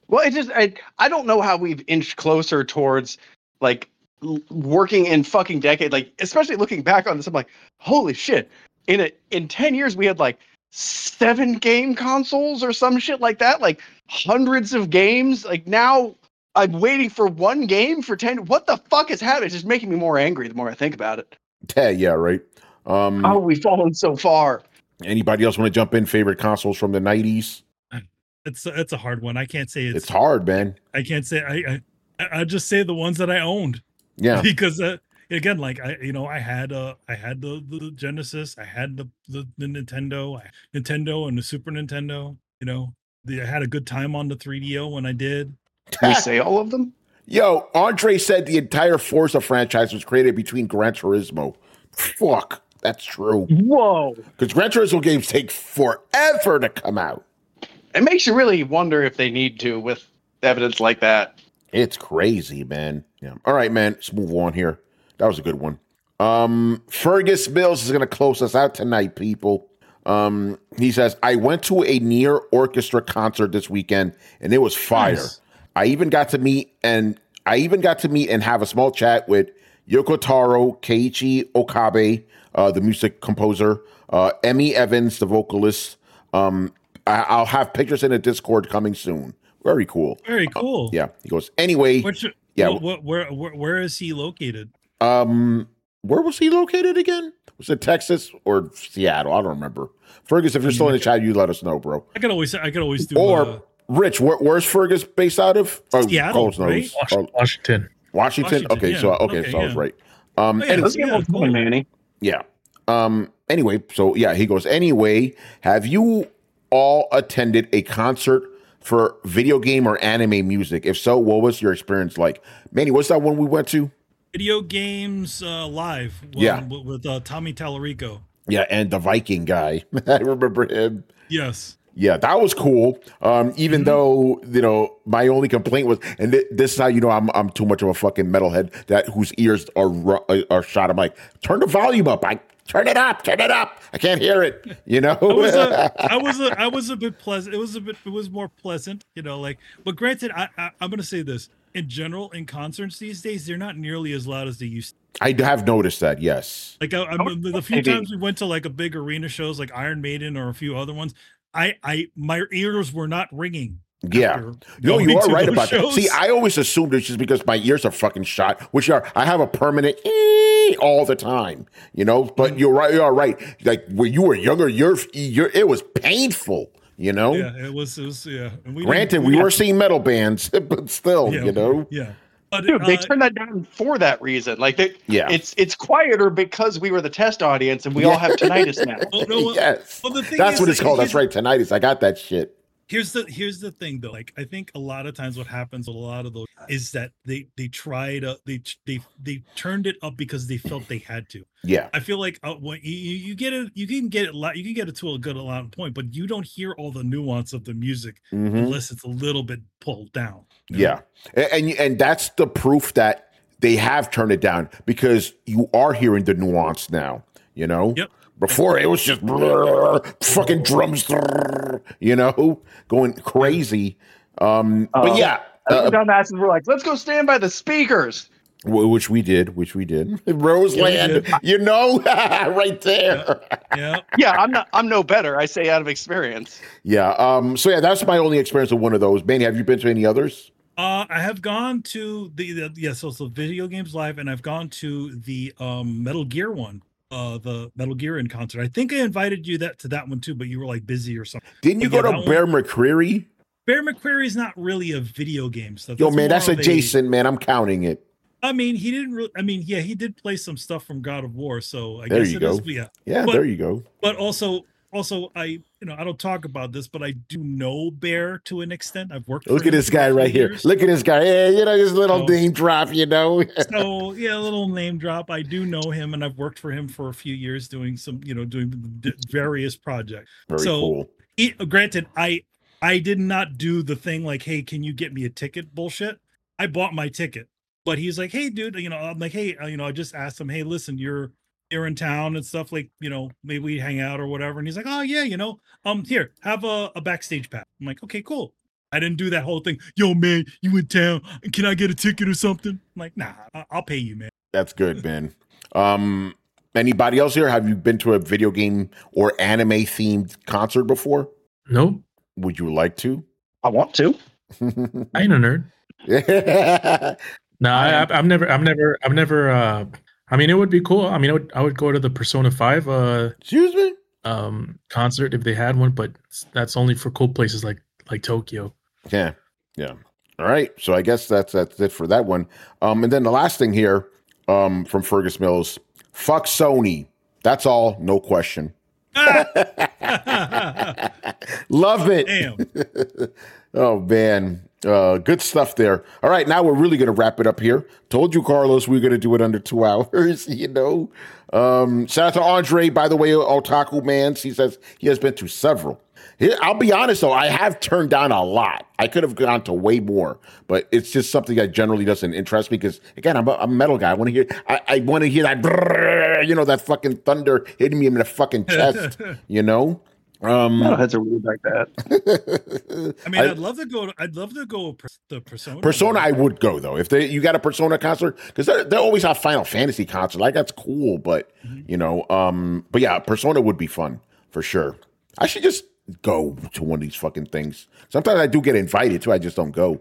Well, it just I I don't know how we've inched closer towards like l- working in fucking decade. Like especially looking back on this, I'm like, holy shit! In a in ten years, we had like seven game consoles or some shit like that. Like hundreds of games. Like now, I'm waiting for one game for ten. What the fuck is happening? It's just making me more angry the more I think about it. Yeah, yeah, right. Um, How have we fallen so far? Anybody else want to jump in? Favorite consoles from the nineties? It's it's a hard one. I can't say it's, It's hard, man. I can't say I I I just say the ones that I owned. Yeah. Because uh, again, like I you know I had uh I had the, the Genesis, I had the, the the Nintendo, I, Nintendo and the Super Nintendo. You know, the, I had a good time on the three D O when I did. Can we say all of them? Yo, Andre said the entire Forza franchise was created between Gran Turismo. Fuck, that's true. Whoa! Because Gran Turismo games take forever to come out. It makes you really wonder if they need to with evidence like that. It's crazy, man. Yeah. All right, man. Let's move on here. That was a good one. Um, Fergus Mills is going to close us out tonight, people. Um, he says, I went to a Near Orchestra concert this weekend, and it was fire. Nice. I even got to meet and I even got to meet and have a small chat with Yoko Taro, Keiichi Okabe, uh, the music composer, uh, Emmy Evans, the vocalist. Um, I- I'll have pictures in the Discord coming soon. Very cool. Very cool. Uh, yeah. He goes, anyway. Which, yeah. Wh- wh- where, where where is he located? Um, where was he located again? Was it Texas or Seattle? I don't remember. Fergus, if you're still in the chat, you let us know, bro. I could always I could always do Or uh, Rich, where, where's Fergus based out of? Oh, Seattle, Carlos knows. right? Oh, Washington. Washington. Washington, Okay, yeah. so okay, Okay, so I was yeah. right. Um, Oh, yeah, any- Let's get Yeah, more cool. going, Manny. yeah. Um. Anyway, so yeah, he goes. Anyway, have you all attended a concert for video game or anime music? If so, what was your experience like? Manny, what's that one we went to? video games uh, live. Well, Yeah. with, with uh, Tommy Tallarico. Yeah, and the Viking guy. I remember him. Yes. Yeah, that was cool. Um, even Mhm. though you know, my only complaint was, and th- this is how you know I'm I'm too much of a fucking metalhead that whose ears are ru- are shot. I'm like, turn the volume up. I turn it up, turn it up. I can't hear it. You know. I was a, I was a, I was a bit pleasant. It was a bit, it was more pleasant, you know. Like, but granted, I, I I'm gonna say this in general in concerts these days, they're not nearly as loud as they used to. I have noticed that. Yes. Like, I, I, the few Maybe. times we went to like a big arena shows, like Iron Maiden or a few other ones, I, I, my ears were not ringing. Yeah. after No, going you are to right those about that. shows. See, I always assumed it's just because my ears are fucking shot, which are I have a permanent ee all the time, you know. But you're right. You are right. Like when you were younger, your your it was painful, you know. Yeah, it was, it was, yeah. And we Granted, didn't- we were seeing metal bands, but still, yeah, you know. yeah. But, Dude, they uh, turned that down for that reason. Like, they, Yeah. it's it's quieter because we were the test audience and we all have tinnitus now. well, no, well, Yes. well, the thing That's is, what it's like, called. That's here's- right. Tinnitus. I got that shit. Here's the here's the thing though. Like, I think a lot of times what happens with a lot of those is that they they try to they they they turned it up because they felt they had to. Yeah. I feel like uh, when you, you you get it, you can get it loud, you can get it to a good loud point, but you don't hear all the nuance of the music Mhm. unless it's a little bit pulled down. you know? Yeah, and, and and that's the proof that they have turned it down because you are hearing the nuance now. You know. Yep. Before it was just brrr, fucking drums, brrr, you know, going crazy. Um, but Uh, yeah, Uh, uh, dumbasses were like, let's go stand by the speakers. w- which we did, which we did. Roseland, did. you know, right there. Yeah. Yeah, I'm not. I'm no better. I say out of experience. Yeah. Um. So yeah, that's my only experience with one of those. Manny, have you been to any others? Uh, I have gone to the, the yes, also Video Games Live, and I've gone to the um Metal Gear one. Uh, the Metal Gear in concert. I think I invited you that to that one too, but you were like busy or something. Didn't you Yeah, go that to Bear one- McCreary? Bear McCreary is not really a video game stuff. Yo, man, more that's of a- adjacent, man. I'm counting it. I mean, he didn't really. I mean, yeah, he did play some stuff from God of War, so I There guess you it go. is. Yeah, Yeah, But- there you go. but also, also, I you know I don't talk about this, but I do know Bear to an extent. I've worked. Look for at him this for guy a few right here. years. Look at this guy. Yeah, you know, his little Oh. name drop, you know. So yeah, a little name drop. I do know him, and I've worked for him for a few years doing some, you know, doing d- various projects. Very So- cool. He, granted, I I did not do the thing like, hey, can you get me a ticket bullshit. I bought my ticket, but he's like, hey, dude, you know, I'm like, hey, uh, you know, I just asked him, hey, listen, you're you're in town and stuff, like, you know, maybe we hang out or whatever. And he's like, oh yeah, you know, um, here, have a, a backstage pass. I'm like, okay, cool. I didn't do that whole thing. Yo, man, you in town? Can I get a ticket or something? I'm like, nah, I- I'll pay you, man. That's good, man. Um, anybody else here? Have you been to a video game or anime themed concert before? Nope. Would you like to? I want to. I ain't a nerd. No, I, I, I've never, I've never, I've never. Uh, I mean, it would be cool. I mean, I would, I would go to the Persona five uh, Excuse me? um, concert if they had one, but that's only for cool places like like Tokyo. Yeah, yeah. All right. So I guess that's that's it for that one. Um, and then the last thing here, um, from Fergus Mills, fuck Sony. That's all. No question. Love it. Damn. Oh man, uh, good stuff there. All right, now we're really gonna wrap it up here. Told you, Carlos, we are gonna do it under two hours. You know. Um, shout out to Andre, by the way, Otaku Man. He says he has been to several. Here, I'll be honest though, I have turned down a lot. I could have gone to way more, but it's just something that generally doesn't interest me because, again, I'm a, I'm a metal guy. I want to hear, I, I want to hear that, brrr, you know, that fucking thunder hitting me in the fucking chest. You know. Um, Metalheads are weird like that. I mean, I- I'd love to go. To, I'd love to go per, the Persona. Persona, I would go though. If they you got a Persona concert, because they they always have Final Fantasy concert. Like that's cool, but Mm-hmm. you know, um, but yeah, Persona would be fun for sure. I should just go to one of these fucking things. Sometimes I do get invited too. I just don't go.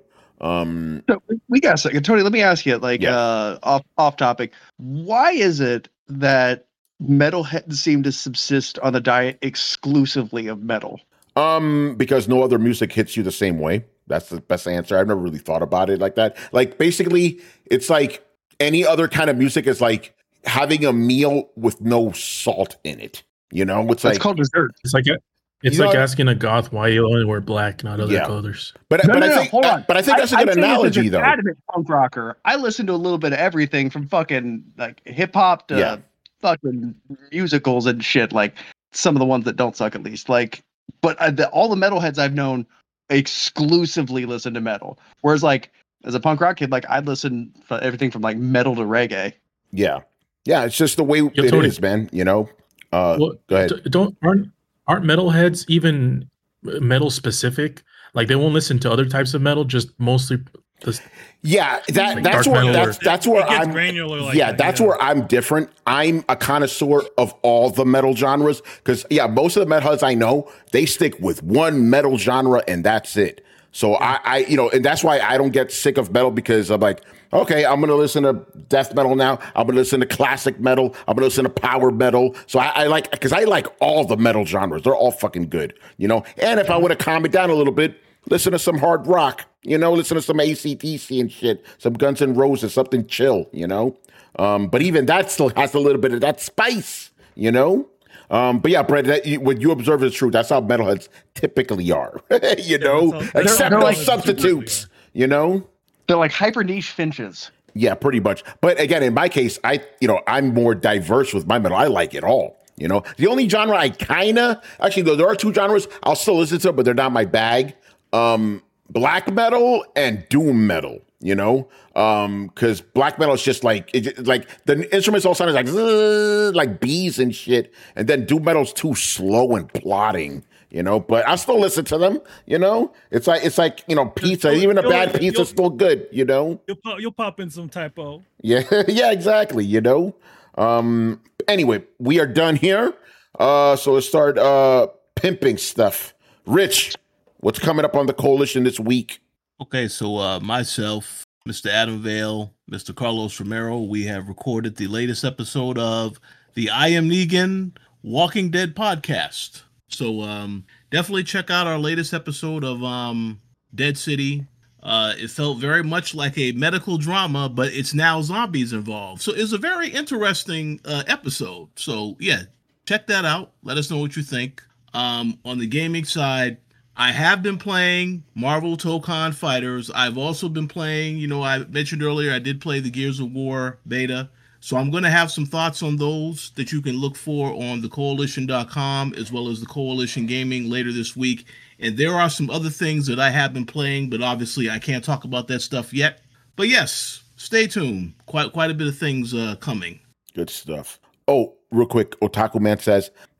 Um, So we- we got a second. Tony, let me ask you, like, Yeah. uh, off off topic. Why is it that metalheads seem to subsist on the diet exclusively of metal? um, because no other music hits you the same way. That's the best answer. I've never really thought about it like that. Like basically, it's like any other kind of music is like having a meal with no salt in it. You know, it's That's like called dessert. It's like it's You like know- asking a goth why you only wear black, not other Yeah. colors. But No, but no, I no, think hold on. but I think that's a I- good I'd say this as analogy an though. adamant punk rocker. I listen to a little bit of everything from fucking like hip hop to Yeah. fucking musicals and shit. Like some of the ones that don't suck, at least. Like, but uh, the, all the metalheads I've known exclusively listen to metal. Whereas, like as a punk rock kid, like I'd listen to everything from like metal to reggae. Yeah. Yeah, it's just the way it Tony. is, man. You know? Uh Well, go ahead. d- don't aren't aren't metalheads even metal specific? Like they won't listen to other types of metal, just mostly the Yeah, that Like that's dark where metal that's or- that's where It gets I'm granular like yeah, that, that's yeah. where I'm different. I'm a connoisseur of all the metal genres because yeah, most of the metalheads I know they stick with one metal genre and that's it. So I, I, you know, and that's why I don't get sick of metal because I'm like, okay, I'm gonna listen to death metal now. I'm gonna listen to classic metal. I'm gonna listen to power metal. So I, I like because I like all the metal genres. They're all fucking good, you know. And if I want to calm it down a little bit, listen to some hard rock, you know, listen to some A C D C and shit, some Guns N' Roses, something chill, you know. Um, but even that still has a little bit of that spice, you know. Um, but yeah, Brett, that, you, what you observe is true. That's how metalheads typically are, you know, that's how- except they're no like- substitutes, you know. They're like hyper niche finches. Yeah, pretty much. But again, in my case, I, you know, I'm more diverse with my metal. I like it all. You know, the only genre I kind of actually, though, there are two genres I'll still listen to, but they're not my bag. Um, black metal and doom metal. You know, um, because black metal is just like it, like the instruments all sound like "Zzz," like bees and shit, and then doom metal's too slow and plodding. You know, but I still listen to them. You know, it's like it's like you know pizza. You'll- Even a you'll- bad pizza's you'll- still good. You know. You'll pop, you'll pop in some typo. Yeah, yeah, exactly. You know. Um. Anyway, we are done here. Uh. So let's start uh pimping stuff. Rich, what's coming up on the coalition this week? Okay, so uh, myself, Mister Adam Vale, Mister Carlos Romero, we have recorded the latest episode of the I Am Negan Walking Dead podcast. So um, definitely check out our latest episode of um, Dead City. Uh, it felt very much like a medical drama, but it's now zombies involved. So it's a very interesting uh, episode. So yeah, check that out. Let us know what you think. Um, on the gaming side, I have been playing Marvel Tokon Fighters. I've also been playing, you know, I mentioned earlier, I did play the Gears of War beta. So I'm going to have some thoughts on those that you can look for on the coalition dot com as well as the Coalition Gaming later this week. And there are some other things that I have been playing, but obviously I can't talk about that stuff yet. But yes, stay tuned. Quite quite a bit of things uh, coming. Good stuff. Oh, real quick, Otaku Man says,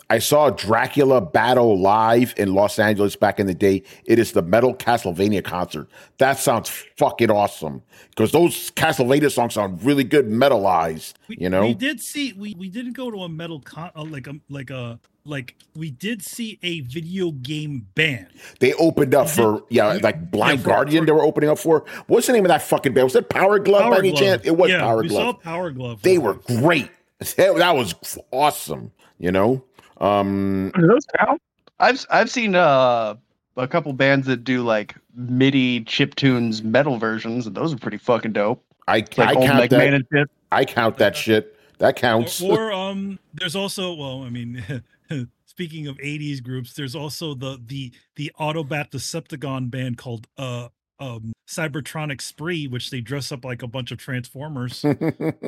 I saw Dracula battle live in Los Angeles back in the day. It is the Metal Castlevania concert. That sounds fucking awesome because those Castlevania songs sound really good metalized. We, you know, we did see we, we didn't go to a metal con uh, like a like a like we did see a video game band. They opened up for yeah, like Blind yeah, for, Guardian. For, they were opening up for. What's the name of that fucking band? Was it Power Glove Power by any Glove. chance? It was yeah, Power we Glove. Saw Power Glove. They were great. That was awesome. You know. Um, Are those count? I've I've seen uh, a couple bands that do like MIDI chiptunes metal versions, and those are pretty fucking dope. I, like I count that. Shit. I count that shit. That counts. Or, or um, there's also well, I mean, speaking of eighties groups, there's also the the the Autobot Decepticon band called uh um Cybertronic Spree, which they dress up like a bunch of Transformers. I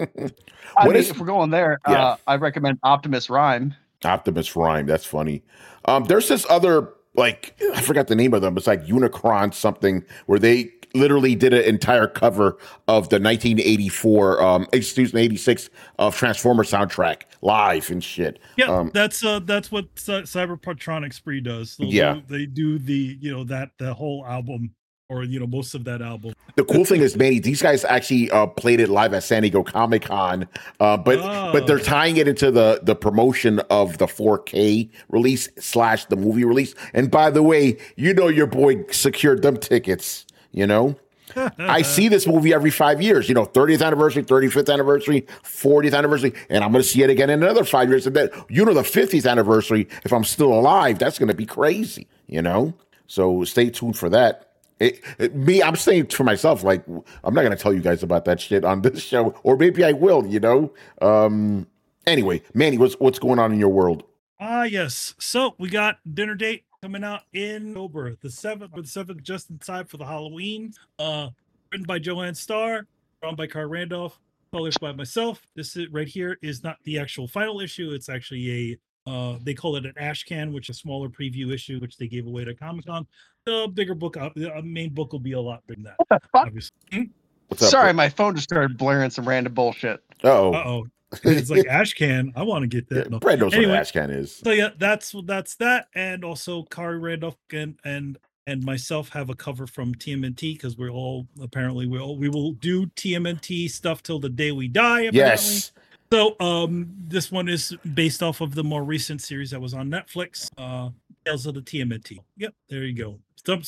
mean, is, if we're going there, yeah. uh, I recommend Optimus Rhyme. Optimus Rhyme. That's funny. Um, there's this other, like, I forgot the name of them. It's like Unicron something, where they literally did an entire cover of the nineteen eighty-four, um, excuse me, eighty-six of Transformer soundtrack live and shit. Yeah, um, that's uh, that's what C- Cybertronic Spree does. They'll yeah, do, they do the you know that the whole album. Or, you know, most of that album. The cool thing is, Manny, these guys actually uh, played it live at San Diego Comic Con, uh, but oh. but they're tying it into the the promotion of the four K release slash the movie release. And by the way, you know your boy secured them tickets, you know? I see this movie every five years, you know, thirtieth anniversary, thirty-fifth anniversary, fortieth anniversary, and I'm going to see it again in another five years. And then, you know, the fiftieth anniversary, if I'm still alive, that's going to be crazy, you know? So stay tuned for that. It, it, me, I'm saying for myself, like, I'm not going to tell you guys about that shit on this show, or maybe I will, you know? Um, anyway, Manny, what's, what's going on in your world? Ah, uh, yes. So we got Dinner Date coming out in October, the seventh, or the seventh, just in time for the Halloween. Uh, written by Joanne Starr, drawn by Carl Randolph, published by myself. This is, right here is not the actual final issue. It's actually a Uh, they call it an ash can, which is a smaller preview issue, which they gave away to Comic-Con. The bigger book, uh, the main book will be a lot bigger than that. What the fuck? Obviously. Hmm? What's up, Sorry, bro? my phone just started blaring some random bullshit. Uh-oh. Uh-oh. It's like ash can. I want to get that. Yeah, no. Brad knows anyway, what ash can is. So yeah, that's that's that, and also Kari Randolph and and and myself have a cover from T M N T because we're all apparently we all we will do T M N T stuff till the day we die. Apparently. Yes. So um, this one is based off of the more recent series that was on Netflix, uh, Tales of the T M N T. Yep, there you go.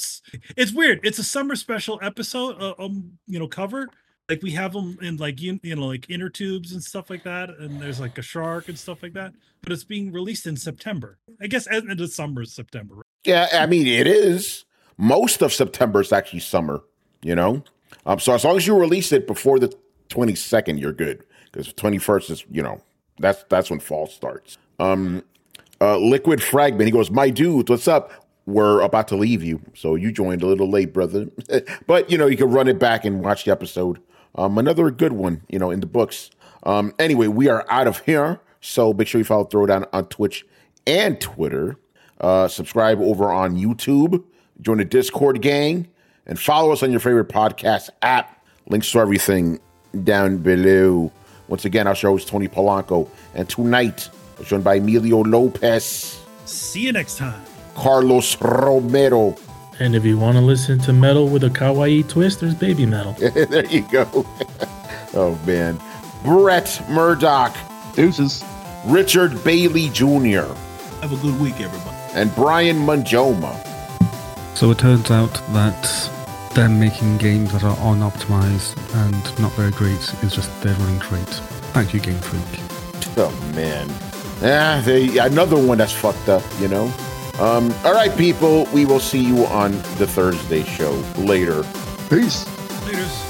It's weird. It's a summer special episode, uh, um, you know, cover. Like we have them in like you, you know, like inner tubes and stuff like that, and there's like a shark and stuff like that. But it's being released in September. I guess end of summer is September. Right? Yeah, I mean it is. Most of September is actually summer. You know, um, so as long as you release it before the twenty-second, you're good. Because twenty-first is, you know, that's that's when fall starts. Um, uh, Liquid Fragment, he goes, my dude, what's up? We're about to leave you. So you joined a little late, brother. But, you know, you can run it back and watch the episode. Um, another good one, you know, in the books. Um, anyway, we are out of here. So make sure you follow Throwdown on Twitch and Twitter. Uh, subscribe over on YouTube. Join the Discord gang. And follow us on your favorite podcast app. Links to everything down below. Once again, our show is Tony Polanco, and tonight we're joined by Emilio Lopez. See you next time. Carlos Romero. And if you want to listen to metal with a kawaii twist, there's baby metal. There you go. Oh, man. Brett Murdoch. Deuces. Richard Bailey Junior Have a good week, everybody. And Brian Manjoma. So it turns out that them making games that are unoptimized and not very great is just they're running great. Thank you, Game Freak. Oh, man. Yeah, they, another one that's fucked up, you know? Um, all right, people. We will see you on the Thursday show later. Peace. Laters.